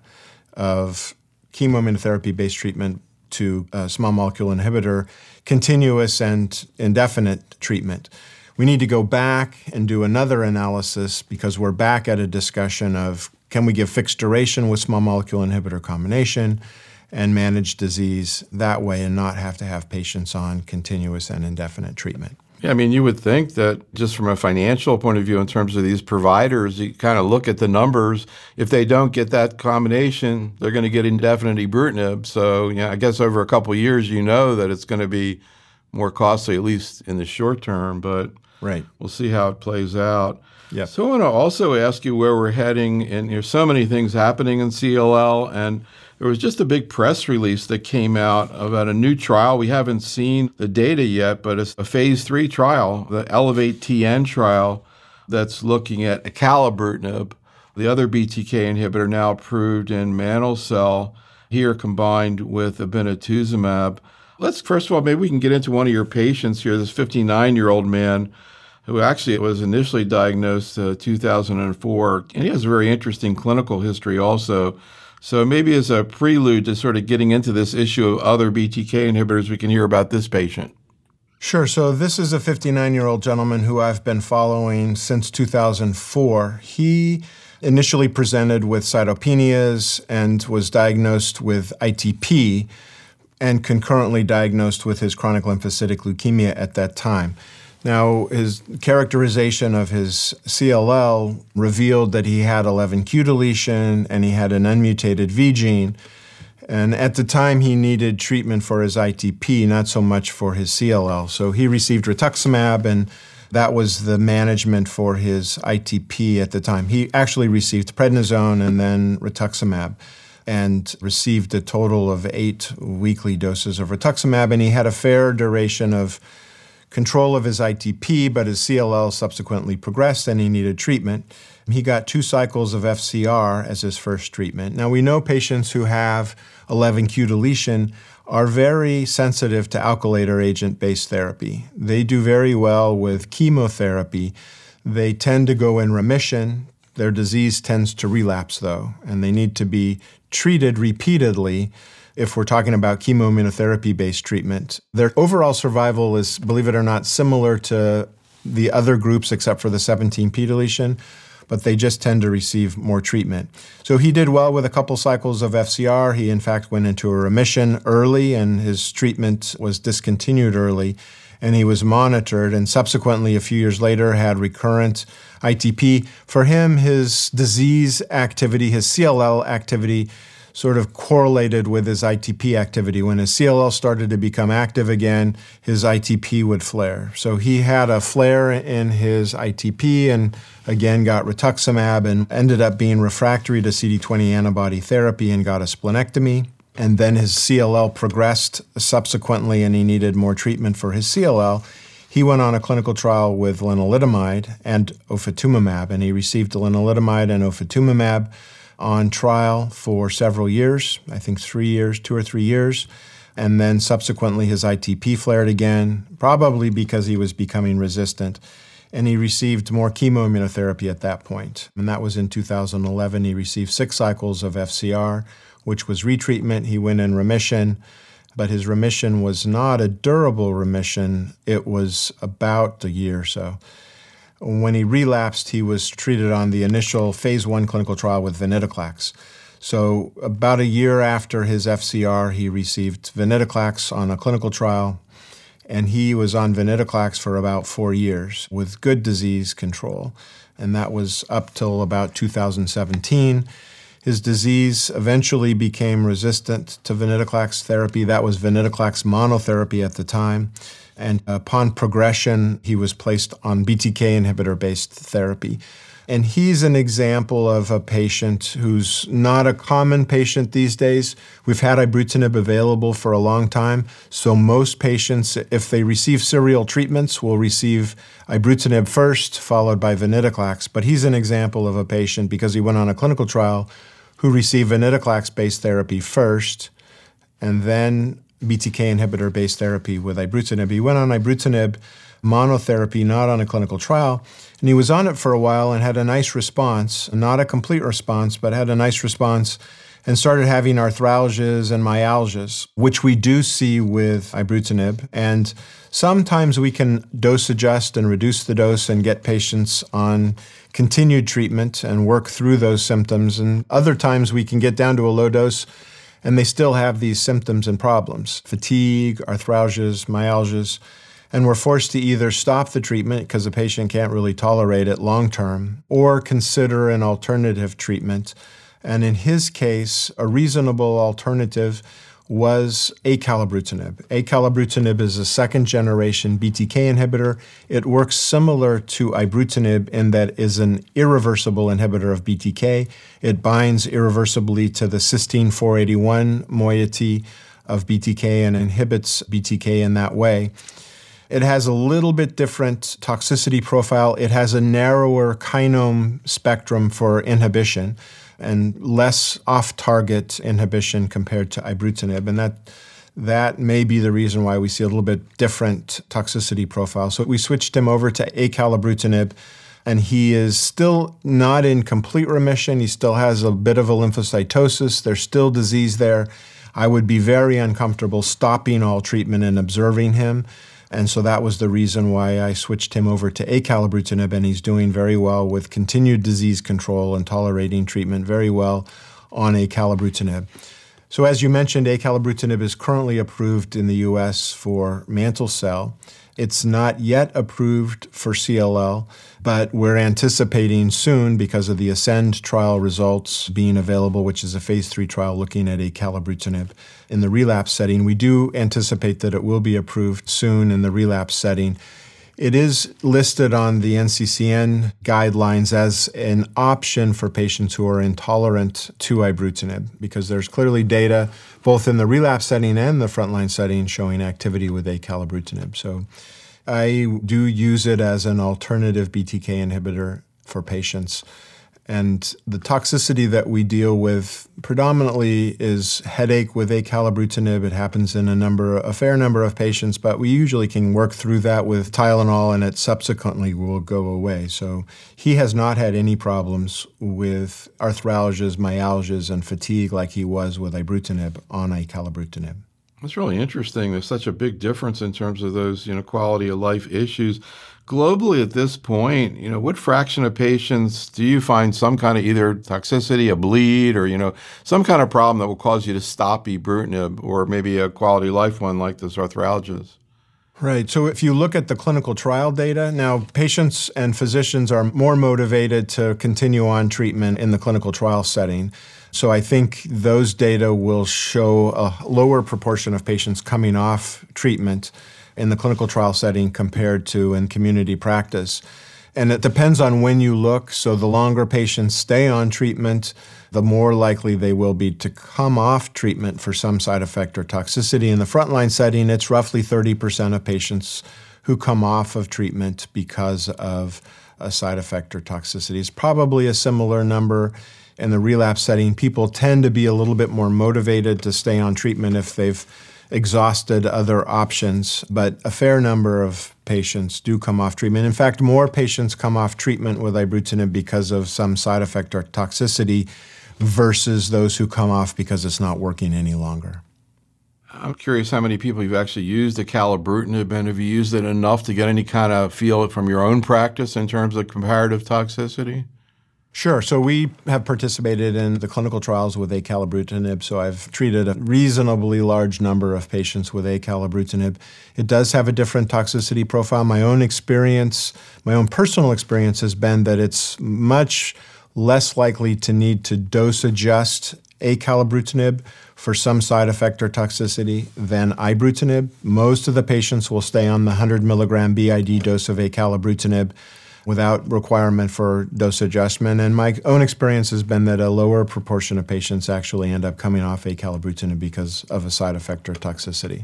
of chemoimmunotherapy-based treatment to a small molecule inhibitor, continuous and indefinite treatment. We need to go back and do another analysis because we're back at a discussion of can we give fixed duration with small molecule inhibitor combination and manage disease that way and not have to have patients on continuous and indefinite treatment. Yeah, I mean, you would think that just from a financial point of view, in terms of these providers, you kind of look at the numbers. If they don't get that combination, they're going to get indefinite ibrutinib. So, I guess over a couple of years, that it's going to be more costly, at least in the short term. But right. We'll see how it plays out. Yep. So I want to also ask you where we're heading. And there's so many things happening in CLL, and there was just a big press release that came out about a new trial. We haven't seen the data yet, but it's a phase 3 trial, the Elevate-TN trial, that's looking at acalabrutinib, the other BTK inhibitor now approved in mantle cell, here combined with obinutuzumab. Let's, first of all, maybe we can get into one of your patients here, this 59-year-old man who actually was initially diagnosed 2004, and he has a very interesting clinical history also. So maybe as a prelude to sort of getting into this issue of other BTK inhibitors, we can hear about this patient. Sure. So this is a 59-year-old gentleman who I've been following since 2004. He initially presented with cytopenias and was diagnosed with ITP and concurrently diagnosed with his chronic lymphocytic leukemia at that time. Now, his characterization of his CLL revealed that he had 11q deletion and he had an unmutated V gene. And at the time, he needed treatment for his ITP, not so much for his CLL. So he received rituximab, and that was the management for his ITP at the time. He actually received prednisone and then rituximab and received a total of 8 weekly doses of rituximab, and he had a fair duration of control of his ITP, but his CLL subsequently progressed and he needed treatment. He got 2 cycles of FCR as his first treatment. Now, we know patients who have 11q deletion are very sensitive to alkylator agent-based therapy. They do very well with chemotherapy. They tend to go in remission. Their disease tends to relapse, though, and they need to be treated repeatedly if we're talking about chemoimmunotherapy-based treatment. Their overall survival is, believe it or not, similar to the other groups except for the 17p deletion, but they just tend to receive more treatment. So he did well with a couple cycles of FCR. He, in fact, went into a remission early, and his treatment was discontinued early, and he was monitored, and subsequently, a few years later, had recurrent ITP. For him, his disease activity, his CLL activity, sort of correlated with his ITP activity. When his CLL started to become active again, his ITP would flare. So he had a flare in his ITP and again got rituximab and ended up being refractory to CD20 antibody therapy and got a splenectomy. And then his CLL progressed subsequently and he needed more treatment for his CLL. He went on a clinical trial with lenalidomide and ofatumumab, and he received lenalidomide and ofatumumab on trial for several years, I think 3 years, 2 or 3 years, and then subsequently his ITP flared again, probably because he was becoming resistant, and he received more chemoimmunotherapy at that point, and that was in 2011. He received 6 cycles of FCR, which was retreatment. He went in remission, but his remission was not a durable remission. It was about a year or so. When he relapsed, he was treated on the initial phase 1 clinical trial with venetoclax. So about a year after his FCR, he received venetoclax on a clinical trial, and he was on venetoclax for about 4 years with good disease control, and that was up till about 2017. His disease eventually became resistant to venetoclax therapy. That was venetoclax monotherapy at the time. And upon progression, he was placed on BTK inhibitor-based therapy. And he's an example of a patient who's not a common patient these days. We've had ibrutinib available for a long time, so most patients, if they receive serial treatments, will receive ibrutinib first, followed by venetoclax. But he's an example of a patient, because he went on a clinical trial, who received venetoclax-based therapy first, and then BTK inhibitor-based therapy with ibrutinib. He went on ibrutinib monotherapy, not on a clinical trial, and he was on it for a while and had a nice response, not a complete response, but had a nice response, and started having arthralgias and myalgias, which we do see with ibrutinib. And sometimes we can dose adjust and reduce the dose and get patients on continued treatment and work through those symptoms. And other times we can get down to a low dose and they still have these symptoms and problems, fatigue, arthralgias, myalgias. And we're forced to either stop the treatment because the patient can't really tolerate it long term, or consider an alternative treatment. And in his case, a reasonable alternative was acalabrutinib. Acalabrutinib is a second-generation BTK inhibitor. It works similar to ibrutinib in that it is an irreversible inhibitor of BTK. It binds irreversibly to the cysteine 481 moiety of BTK and inhibits BTK in that way. It has a little bit different toxicity profile. It has a narrower kinome spectrum for inhibition and less off-target inhibition compared to ibrutinib. And that may be the reason why we see a little bit different toxicity profile. So we switched him over to acalabrutinib, and he is still not in complete remission. He still has a bit of a lymphocytosis. There's still disease there. I would be very uncomfortable stopping all treatment and observing him. And so that was the reason why I switched him over to acalabrutinib, and he's doing very well with continued disease control and tolerating treatment very well on acalabrutinib. So as you mentioned, acalabrutinib is currently approved in the U.S. for mantle cell. It's not yet approved for CLL, but we're anticipating soon because of the ASCEND trial results being available, which is a phase 3 trial looking at acalabrutinib in the relapse setting. We do anticipate that it will be approved soon in the relapse setting. It is listed on the NCCN guidelines as an option for patients who are intolerant to ibrutinib, because there's clearly data both in the relapse setting and the frontline setting showing activity with acalabrutinib. So I do use it as an alternative BTK inhibitor for patients. And the toxicity that we deal with predominantly is headache with acalabrutinib. It happens in a fair number of patients, but we usually can work through that with Tylenol, and it subsequently will go away. So he has not had any problems with arthralgias, myalgias, and fatigue like he was with ibrutinib on acalabrutinib. That's really interesting. There's such a big difference in terms of those, quality of life issues. Globally at this point, what fraction of patients do you find some kind of either toxicity, a bleed, or, some kind of problem that will cause you to stop ibrutinib, or maybe a quality of life one like those arthralgias? Right. So if you look at the clinical trial data, now patients and physicians are more motivated to continue on treatment in the clinical trial setting. So I think those data will show a lower proportion of patients coming off treatment in the clinical trial setting compared to in community practice. And it depends on when you look. So the longer patients stay on treatment, the more likely they will be to come off treatment for some side effect or toxicity. In the frontline setting, it's roughly 30% of patients who come off of treatment because of a side effect or toxicity. It's probably a similar number in the relapse setting. People tend to be a little bit more motivated to stay on treatment if they've exhausted other options, but a fair number of patients do come off treatment. In fact, more patients come off treatment with ibrutinib because of some side effect or toxicity versus those who come off because it's not working any longer. I'm curious how many people you've actually used acalabrutinib, and have you used it enough to get any kind of feel from your own practice in terms of comparative toxicity? Sure. So we have participated in the clinical trials with acalabrutinib, so I've treated a reasonably large number of patients with acalabrutinib. It does have a different toxicity profile. My own personal experience has been that it's much less likely to need to dose adjust acalabrutinib for some side effect or toxicity than ibrutinib. Most of the patients will stay on the 100 milligram BID dose of acalabrutinib without requirement for dose adjustment. And my own experience has been that a lower proportion of patients actually end up coming off acalabrutinib because of a side effect or toxicity.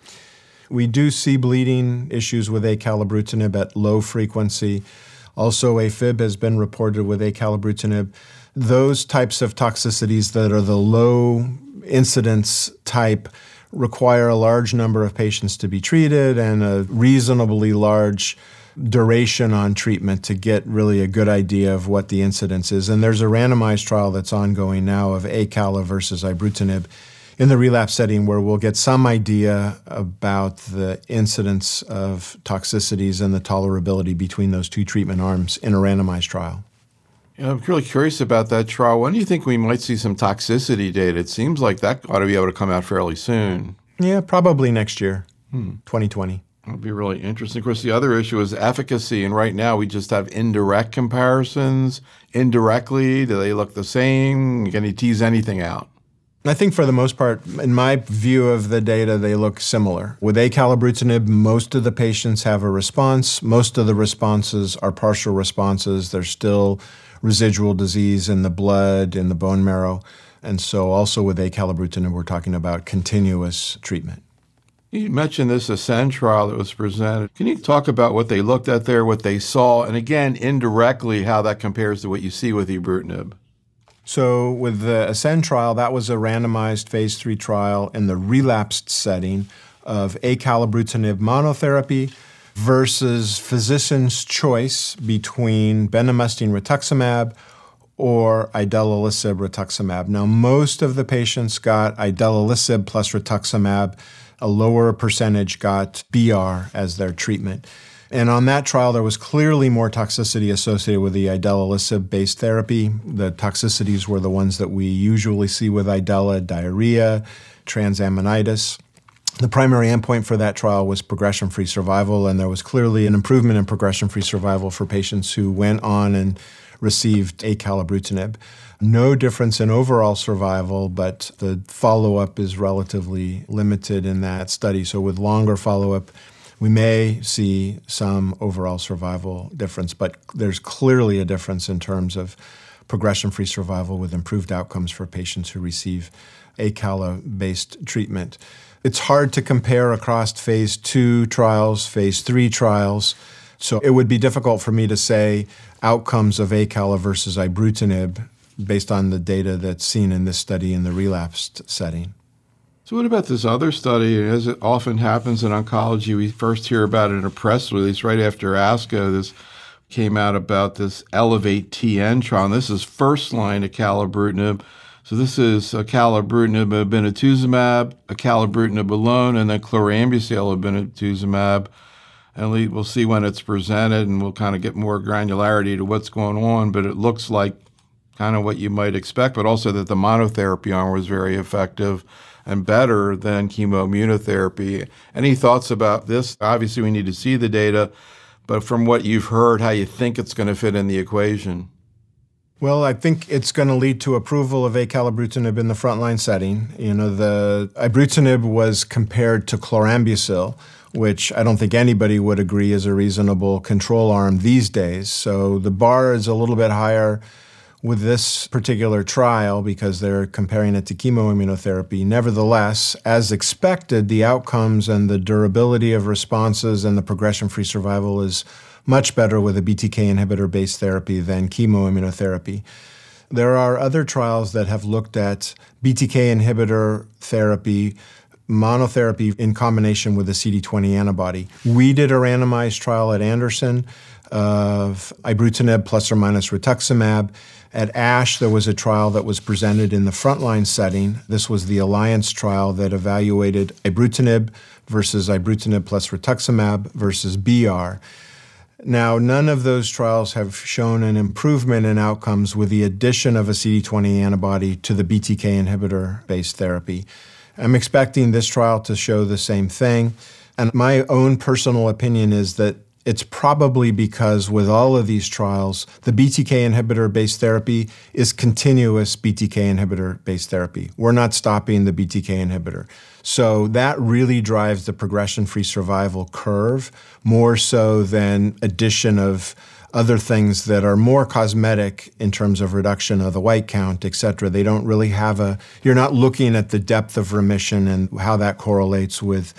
We do see bleeding issues with acalabrutinib at low frequency. Also, AFib has been reported with acalabrutinib. those types of toxicities that are the low incidence type require a large number of patients to be treated and a reasonably large duration on treatment to get really a good idea of what the incidence is. And there's a randomized trial that's ongoing now of Acala versus ibrutinib in the relapse setting where we'll get some idea about the incidence of toxicities and the tolerability between those two treatment arms in a randomized trial. Yeah, I'm really curious about that trial. When do you think we might see some toxicity data? It seems like that ought to be able to come out fairly soon. Yeah, probably next year, 2020. That'll be really interesting. Of course, the other issue is efficacy, and right now we just have indirect comparisons. Indirectly, do they look the same? Can you tease anything out? I think for the most part, in my view of the data, they look similar. With acalabrutinib, most of the patients have a response. Most of the responses are partial responses. There's still residual disease in the blood, in the bone marrow. And so also with acalabrutinib, we're talking about continuous treatment. You mentioned this ASCEND trial that was presented. Can you talk about what they looked at there, what they saw, and again, indirectly, how that compares to what you see with ibrutinib? So with the ASCEND trial, that was a randomized phase 3 trial in the relapsed setting of acalabrutinib monotherapy versus physician's choice between bendamustine rituximab or idelalisib rituximab. Now, most of the patients got idelalisib plus rituximab. A lower percentage got BR as their treatment. And on that trial, there was clearly more toxicity associated with the idelalisib-based therapy. The toxicities were the ones that we usually see with Idela: diarrhea, transaminitis. The primary endpoint for that trial was progression-free survival, and there was clearly an improvement in progression-free survival for patients who went on and received acalabrutinib. No difference in overall survival, but the follow-up is relatively limited in that study. So with longer follow-up, we may see some overall survival difference, but there's clearly a difference in terms of progression-free survival with improved outcomes for patients who receive acala-based treatment. It's hard to compare across phase 2 trials, phase 3 trials, so it would be difficult for me to say outcomes of acala versus ibrutinib based on the data that's seen in this study in the relapsed setting. So what about this other study? As it often happens in oncology, we first hear about it in a press release right after ASCO. This came out about this Elevate-TN trial. And this is first-line acalabrutinib. So this is acalabrutinib obinutuzumab, acalabrutinib alone, and then chlorambucil obinutuzumab. And we'll see when it's presented, and we'll kind of get more granularity to what's going on. But it looks like kind of what you might expect, but also that the monotherapy arm was very effective and better than chemoimmunotherapy. Any thoughts about this? Obviously, we need to see the data, but from what you've heard, how you think it's going to fit in the equation? Well, I think it's going to lead to approval of acalabrutinib in the frontline setting. You know, the ibrutinib was compared to chlorambucil, which I don't think anybody would agree is a reasonable control arm these days. So the bar is a little bit higher with this particular trial because they're comparing it to chemoimmunotherapy. Nevertheless, as expected, the outcomes and the durability of responses and the progression-free survival is much better with a BTK inhibitor-based therapy than chemoimmunotherapy. There are other trials that have looked at BTK inhibitor therapy, monotherapy in combination with a CD20 antibody. We did a randomized trial at Anderson of ibrutinib plus or minus rituximab. At ASH, there was a trial that was presented in the frontline setting. This was the Alliance trial that evaluated ibrutinib versus ibrutinib plus rituximab versus BR. Now, none of those trials have shown an improvement in outcomes with the addition of a CD20 antibody to the BTK inhibitor-based therapy. I'm expecting this trial to show the same thing. And my own personal opinion is that it's probably because with all of these trials, the BTK inhibitor-based therapy is continuous BTK inhibitor-based therapy. We're not stopping the BTK inhibitor. So that really drives the progression-free survival curve more so than addition of other things that are more cosmetic in terms of reduction of the white count, et cetera. They don't really have you're not looking at the depth of remission and how that correlates with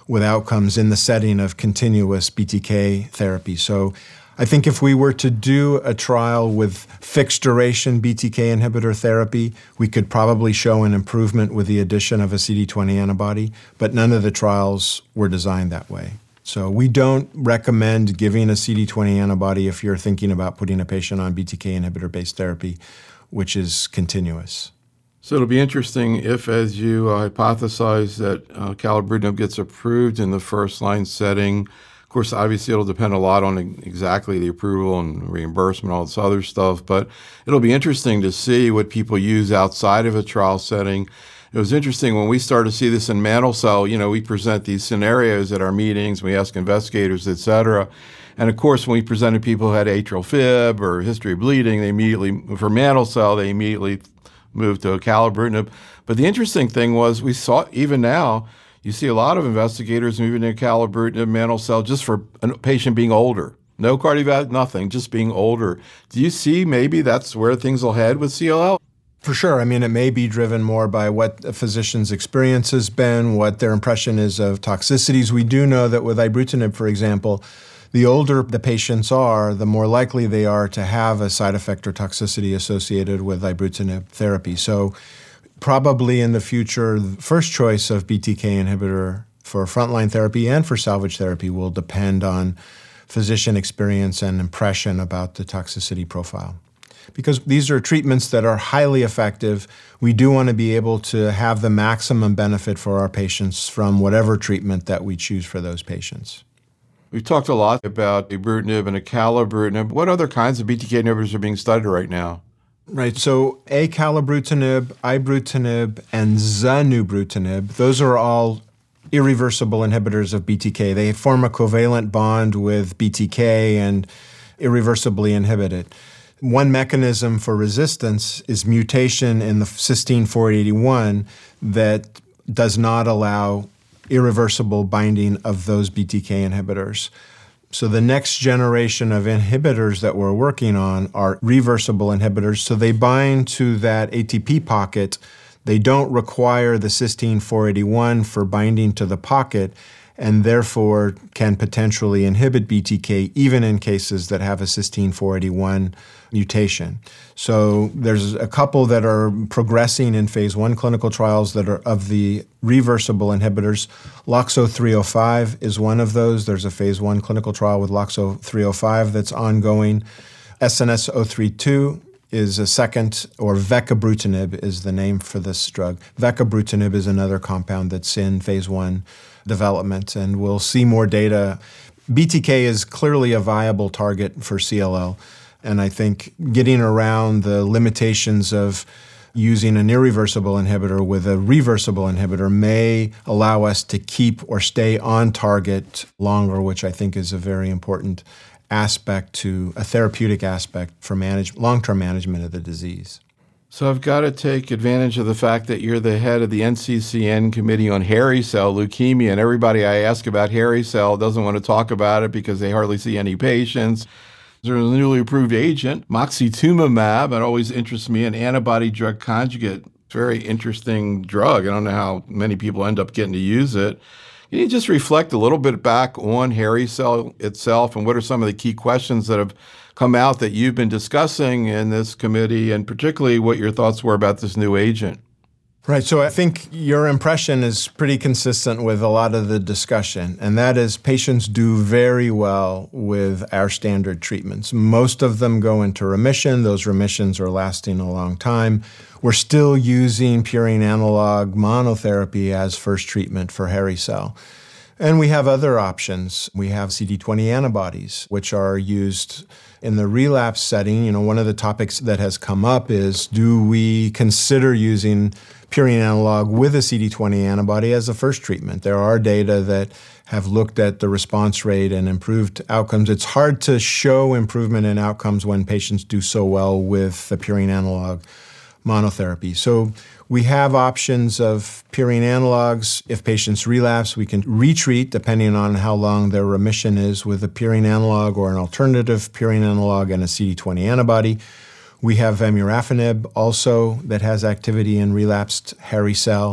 with outcomes in the setting of continuous BTK therapy. So I think if we were to do a trial with fixed duration BTK inhibitor therapy, we could probably show an improvement with the addition of a CD20 antibody, but none of the trials were designed that way. So we don't recommend giving a CD20 antibody if you're thinking about putting a patient on BTK inhibitor-based therapy, which is continuous. So it'll be interesting if, as you hypothesize, that acalabrutinib gets approved in the first-line setting. Of course, obviously, it'll depend a lot on exactly the approval and reimbursement, all this other stuff. But it'll be interesting to see what people use outside of a trial setting. It was interesting when we started to see this in mantle cell. We present these scenarios at our meetings. We ask investigators, et cetera. And of course, when we presented people who had atrial fib or history of bleeding, for mantle cell, they immediately moved to acalabrutinib. But the interesting thing was we saw, even now, you see a lot of investigators moving to acalabrutinib, mantle cell, just for a patient being older. No cardiovascular, nothing, just being older. Do you see maybe that's where things will head with CLL? For sure. I mean, it may be driven more by what a physician's experience has been, what their impression is of toxicities. We do know that with ibrutinib, for example, the older the patients are, the more likely they are to have a side effect or toxicity associated with ibrutinib therapy. So probably in the future, the first choice of BTK inhibitor for frontline therapy and for salvage therapy will depend on physician experience and impression about the toxicity profile. Because these are treatments that are highly effective, we do want to be able to have the maximum benefit for our patients from whatever treatment that we choose for those patients. We've talked a lot about ibrutinib and acalabrutinib. What other kinds of BTK inhibitors are being studied right now? Right, so acalabrutinib, ibrutinib, and zanubrutinib, those are all irreversible inhibitors of BTK. They form a covalent bond with BTK and irreversibly inhibit it. One mechanism for resistance is mutation in the cysteine 481 that does not allow irreversible binding of those BTK inhibitors. So the next generation of inhibitors that we're working on are reversible inhibitors. So they bind to that ATP pocket. They don't require the cysteine 481 for binding to the pocket, and therefore can potentially inhibit BTK even in cases that have a cysteine 481 mutation. So there's a couple that are progressing in phase 1 clinical trials that are of the reversible inhibitors. LOXO 305 is one of those. There's a phase 1 clinical trial with LOXO 305 that's ongoing. SNS 032 is a second, or vecabrutinib is the name for this drug. Vecabrutinib is another compound that's in phase 1 development, and we'll see more data. BTK is clearly a viable target for CLL, and I think getting around the limitations of using an irreversible inhibitor with a reversible inhibitor may allow us to keep or stay on target longer, which I think is a very important aspect to a therapeutic aspect for long-term management of the disease. So I've got to take advantage of the fact that you're the head of the NCCN Committee on Hairy Cell Leukemia, and everybody I ask about hairy cell doesn't want to talk about it because they hardly see any patients. There's a newly approved agent, moxetumomab. It always interests me, an antibody-drug conjugate. Very interesting drug. I don't know how many people end up getting to use it. Can you just reflect a little bit back on hairy cell itself, and what are some of the key questions that have come out that you've been discussing in this committee, and particularly what your thoughts were about this new agent? Right, so I think your impression is pretty consistent with a lot of the discussion, and that is patients do very well with our standard treatments. Most of them go into remission. Those remissions are lasting a long time. We're still using purine analog monotherapy as first treatment for hairy cell. And we have other options. We have CD20 antibodies, which are used in the relapse setting. One of the topics that has come up is, do we consider using purine analog with a CD20 antibody as a first treatment? There are data that have looked at the response rate and improved outcomes. It's hard to show improvement in outcomes when patients do so well with the purine analog monotherapy. So we have options of purine analogs. If patients relapse, we can retreat depending on how long their remission is with a purine analog or an alternative purine analog and a CD20 antibody. We have vemurafenib also that has activity in relapsed hairy cell.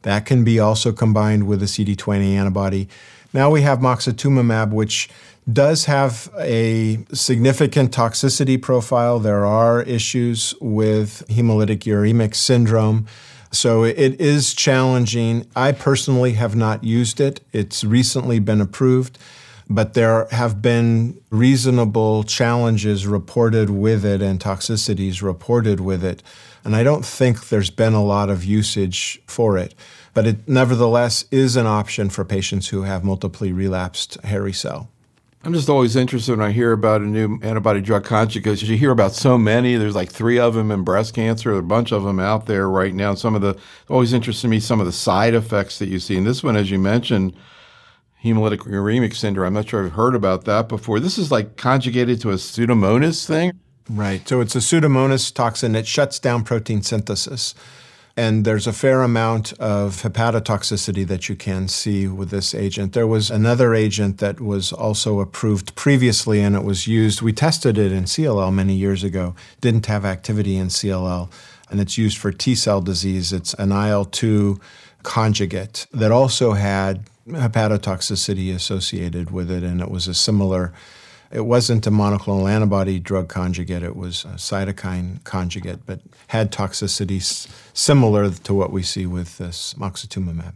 That can be also combined with a CD20 antibody. Now we have moxetumomab, which does have a significant toxicity profile. There are issues with hemolytic uremic syndrome. So it is challenging. I personally have not used it. It's recently been approved, but there have been reasonable challenges reported with it and toxicities reported with it. And I don't think there's been a lot of usage for it. But it nevertheless is an option for patients who have multiply relapsed hairy cell. I'm just always interested when I hear about a new antibody drug conjugate. You hear about so many. There's like 3 of them in breast cancer. There are a bunch of them out there right now. Always interested me some of the side effects that you see. And this one, as you mentioned, hemolytic uremic syndrome. I'm not sure I've heard about that before. This is like conjugated to a Pseudomonas thing? Right. So it's a Pseudomonas toxin. It shuts down protein synthesis. And there's a fair amount of hepatotoxicity that you can see with this agent. There was another agent that was also approved previously, and it was used. We tested it in CLL many years ago. Didn't have activity in CLL, and it's used for T-cell disease. It's an IL-2 conjugate that also had hepatotoxicity associated with it, and it was a similar. It wasn't a monoclonal antibody drug conjugate. It was a cytokine conjugate, but had toxicities similar to what we see with this moxetumomab.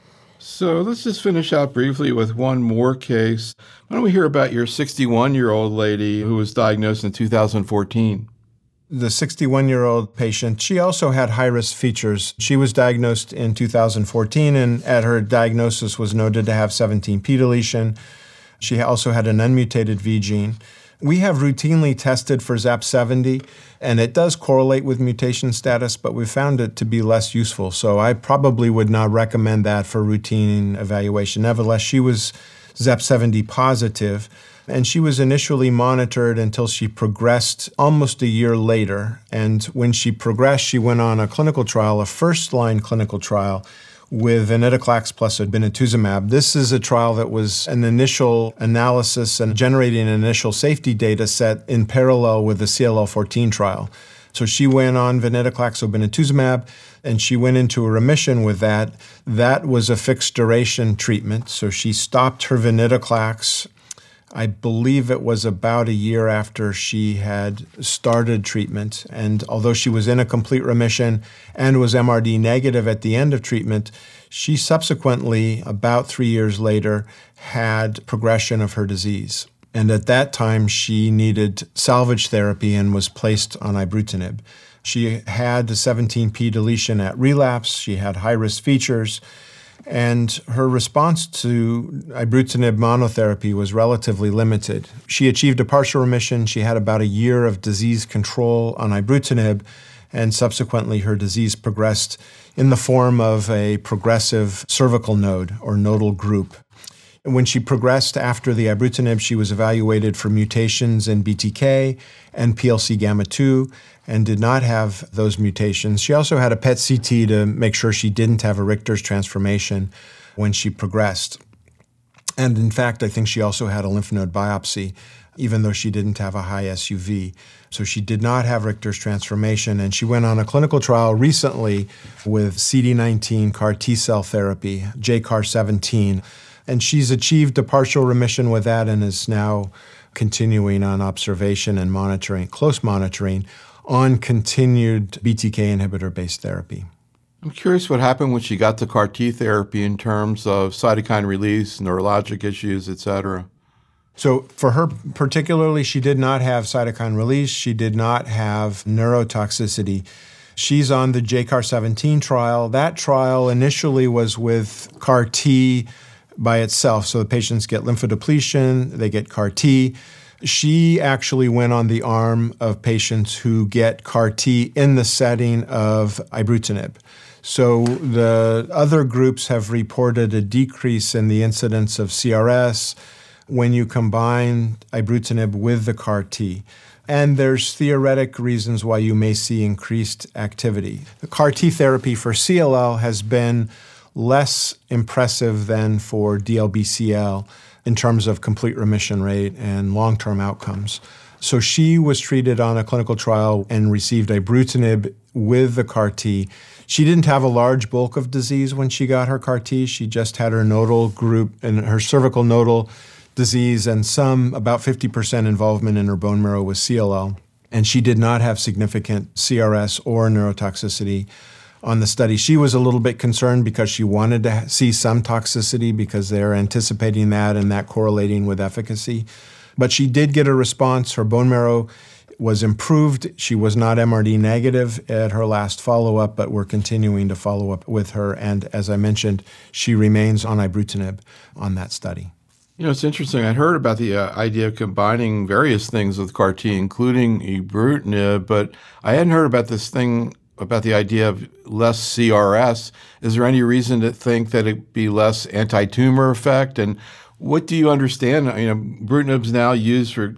So let's just finish out briefly with one more case. Why don't we hear about your 61-year-old lady who was diagnosed in 2014? The 61-year-old patient, she also had high-risk features. She was diagnosed in 2014, and at her diagnosis was noted to have 17p deletion. She also had an unmutated V gene. We have routinely tested for ZAP70, and it does correlate with mutation status, but we found it to be less useful. So I probably would not recommend that for routine evaluation. Nevertheless, she was ZAP70 positive, and she was initially monitored until she progressed almost a year later. And when she progressed, she went on a clinical trial, a first-line clinical trial, with venetoclax plus obinutuzumab. This is a trial that was an initial analysis and generating an initial safety data set in parallel with the CLL14 trial. So she went on venetoclax obinutuzumab, and she went into a remission with that. That was a fixed duration treatment. So she stopped her venetoclax. I believe it was about a year after she had started treatment. And although she was in a complete remission and was MRD negative at the end of treatment, she subsequently, about 3 years later, had progression of her disease. And at that time, she needed salvage therapy and was placed on ibrutinib. She had a 17p deletion at relapse. She had high-risk features. And her response to ibrutinib monotherapy was relatively limited. She achieved a partial remission. She had about a year of disease control on ibrutinib, and subsequently her disease progressed in the form of a progressive cervical node or nodal group. When she progressed after the ibrutinib, she was evaluated for mutations in BTK and PLC gamma 2 and did not have those mutations. She also had a PET CT to make sure she didn't have a Richter's transformation when she progressed. And in fact, I think she also had a lymph node biopsy, even though she didn't have a high SUV. So she did not have Richter's transformation, and she went on a clinical trial recently with CD19 CAR T-cell therapy, JCAR17, and she's achieved a partial remission with that and is now continuing on observation and monitoring, close monitoring, on continued BTK inhibitor-based therapy. I'm curious what happened when she got to CAR T therapy in terms of cytokine release, neurologic issues, et cetera. So for her particularly, she did not have cytokine release. She did not have neurotoxicity. She's on the JCAR17 trial. That trial initially was with CAR T by itself. So the patients get lymphodepletion, they get CAR T. She actually went on the arm of patients who get CAR T in the setting of ibrutinib. So the other groups have reported a decrease in the incidence of CRS when you combine ibrutinib with the CAR T. And there's theoretic reasons why you may see increased activity. The CAR T therapy for CLL has been less impressive than for DLBCL in terms of complete remission rate and long-term outcomes. So she was treated on a clinical trial and received ibrutinib with the CAR T. She didn't have a large bulk of disease when she got her CAR T. She just had her nodal group and her cervical nodal disease and about 50% involvement in her bone marrow with CLL. And she did not have significant CRS or neurotoxicity on the study. She was a little bit concerned because she wanted to see some toxicity because they're anticipating that and that correlating with efficacy. But she did get a response. Her bone marrow was improved. She was not MRD negative at her last follow-up, but we're continuing to follow up with her. And as I mentioned, she remains on ibrutinib on that study. You know, it's interesting. I'd heard about the idea of combining various things with CAR T, including ibrutinib, but I hadn't heard about this thing about the idea of less CRS. Is there any reason to think that it'd be less anti-tumor effect? And what do you understand? You know, ibrutinib's now used for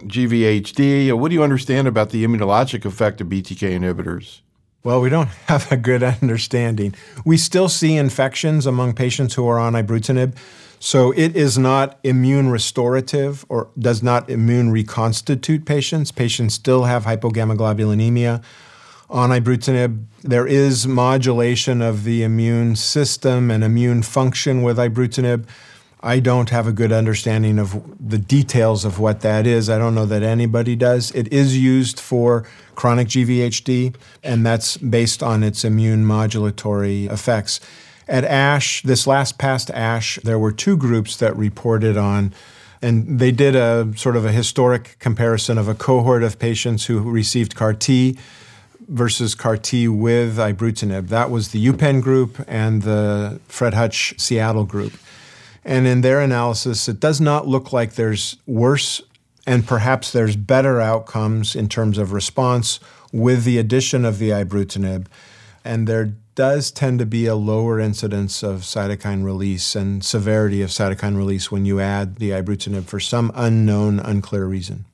GVHD. What do you understand about the immunologic effect of BTK inhibitors? Well, we don't have a good understanding. We still see infections among patients who are on ibrutinib. So it is not immune restorative or does not immune reconstitute patients. Patients still have hypogammaglobulinemia. On ibrutinib, there is modulation of the immune system and immune function with ibrutinib. I don't have a good understanding of the details of what that is. I don't know that anybody does. It is used for chronic GVHD, and that's based on its immune modulatory effects. At ASH, this last past ASH, there were two groups that reported on, and they did a sort of a historic comparison of a cohort of patients who received CAR T versus CAR T with ibrutinib. That was the UPenn group and the Fred Hutch Seattle group. And in their analysis, it does not look like there's worse and perhaps there's better outcomes in terms of response with the addition of the ibrutinib. And there does tend to be a lower incidence of cytokine release and severity of cytokine release when you add the ibrutinib for some unknown, unclear reason.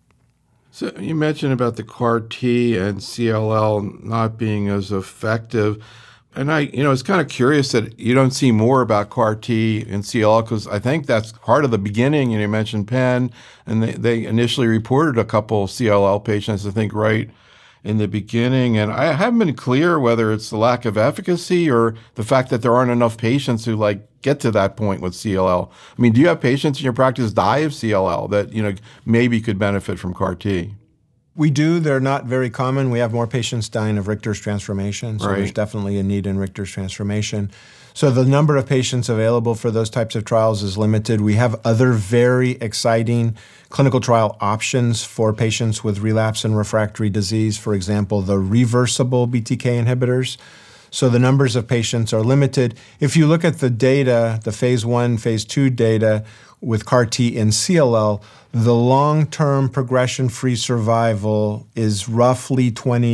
So you mentioned about the CAR T and CLL not being as effective. And I was kind of curious that you don't see more about CAR T and CLL because I think that's part of the beginning. You mentioned Penn, and they initially reported a couple of CLL patients, I think, right in the beginning. And I haven't been clear whether it's the lack of efficacy or the fact that there aren't enough patients who get to that point with CLL. I mean, do you have patients in your practice die of CLL that, maybe could benefit from CAR T? We do. They're not very common. We have more patients dying of Richter's transformation, so There's definitely a need in Richter's transformation. So the number of patients available for those types of trials is limited. We have other very exciting clinical trial options for patients with relapse and refractory disease, for example, the reversible BTK inhibitors. So the numbers of patients are limited. If you look at the data, the phase 1, phase 2 data with CAR T in CLL, the long-term progression-free survival is roughly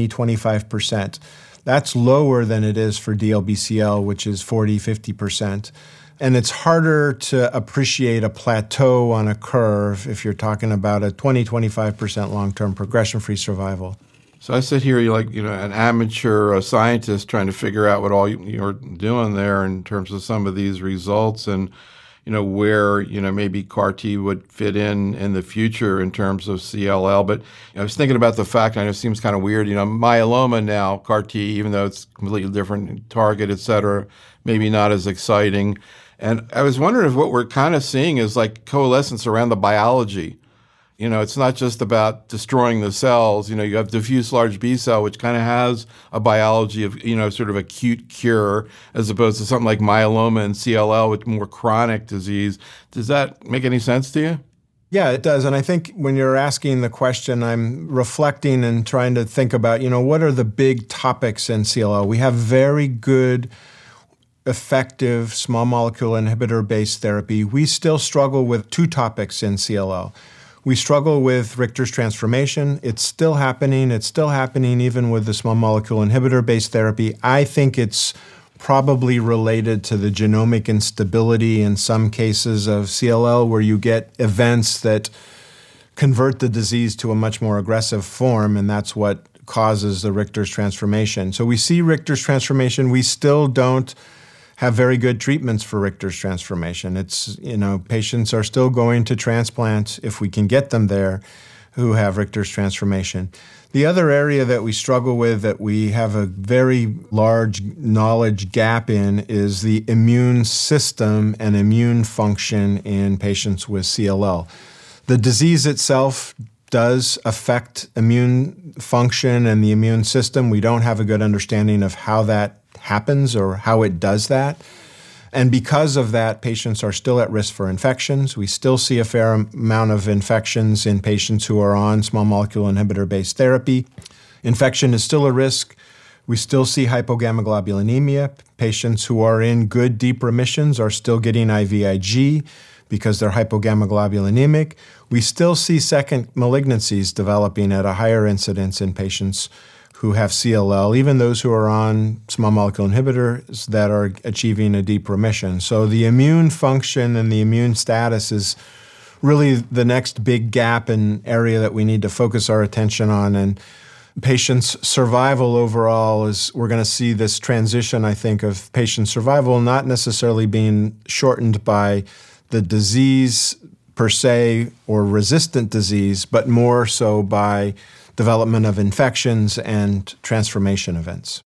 20-25%. That's lower than it is for DLBCL, which is 40-50%. And it's harder to appreciate a plateau on a curve if you're talking about a 20-25% long-term progression-free survival. So I sit here, an amateur scientist trying to figure out what all you're doing there in terms of some of these results and, where, maybe CAR T would fit in the future in terms of CLL. But I was thinking about the fact, I know it seems kind of weird, myeloma now, CAR T, even though it's a completely different target, et cetera, maybe not as exciting. And I was wondering if what we're kind of seeing is coalescence around the biology. It's not just about destroying the cells. You have diffuse large B cell, which kind of has a biology of, sort of acute cure, as opposed to something like myeloma and CLL with more chronic disease. Does that make any sense to you? Yeah, it does. And I think when you're asking the question, I'm reflecting and trying to think about, what are the big topics in CLL? We have very good, effective small molecule inhibitor-based therapy. We still struggle with two topics in CLL. We struggle with Richter's transformation. It's still happening. It's still happening even with the small molecule inhibitor-based therapy. I think it's probably related to the genomic instability in some cases of CLL where you get events that convert the disease to a much more aggressive form, and that's what causes the Richter's transformation. So we see Richter's transformation. We still don't have very good treatments for Richter's transformation. It's, patients are still going to transplant if we can get them there. who have Richter's transformation. The other area that we struggle with, that we have a very large knowledge gap in, is the immune system and immune function in patients with CLL. The disease itself does affect immune function and the immune system. We don't have a good understanding of how that happens or how it does that. And because of that, patients are still at risk for infections. We still see a fair amount of infections in patients who are on small molecule inhibitor-based therapy. Infection is still a risk. We still see hypogammaglobulinemia. Patients who are in good deep remissions are still getting IVIG because they're hypogammaglobulinemic. We still see second malignancies developing at a higher incidence in patients who have CLL, even those who are on small molecule inhibitors that are achieving a deep remission. So the immune function and the immune status is really the next big gap and area that we need to focus our attention on. And patients' survival overall is, we're going to see this transition, I think, of patient survival not necessarily being shortened by the disease per se or resistant disease, but more so by development of infections and transformation events.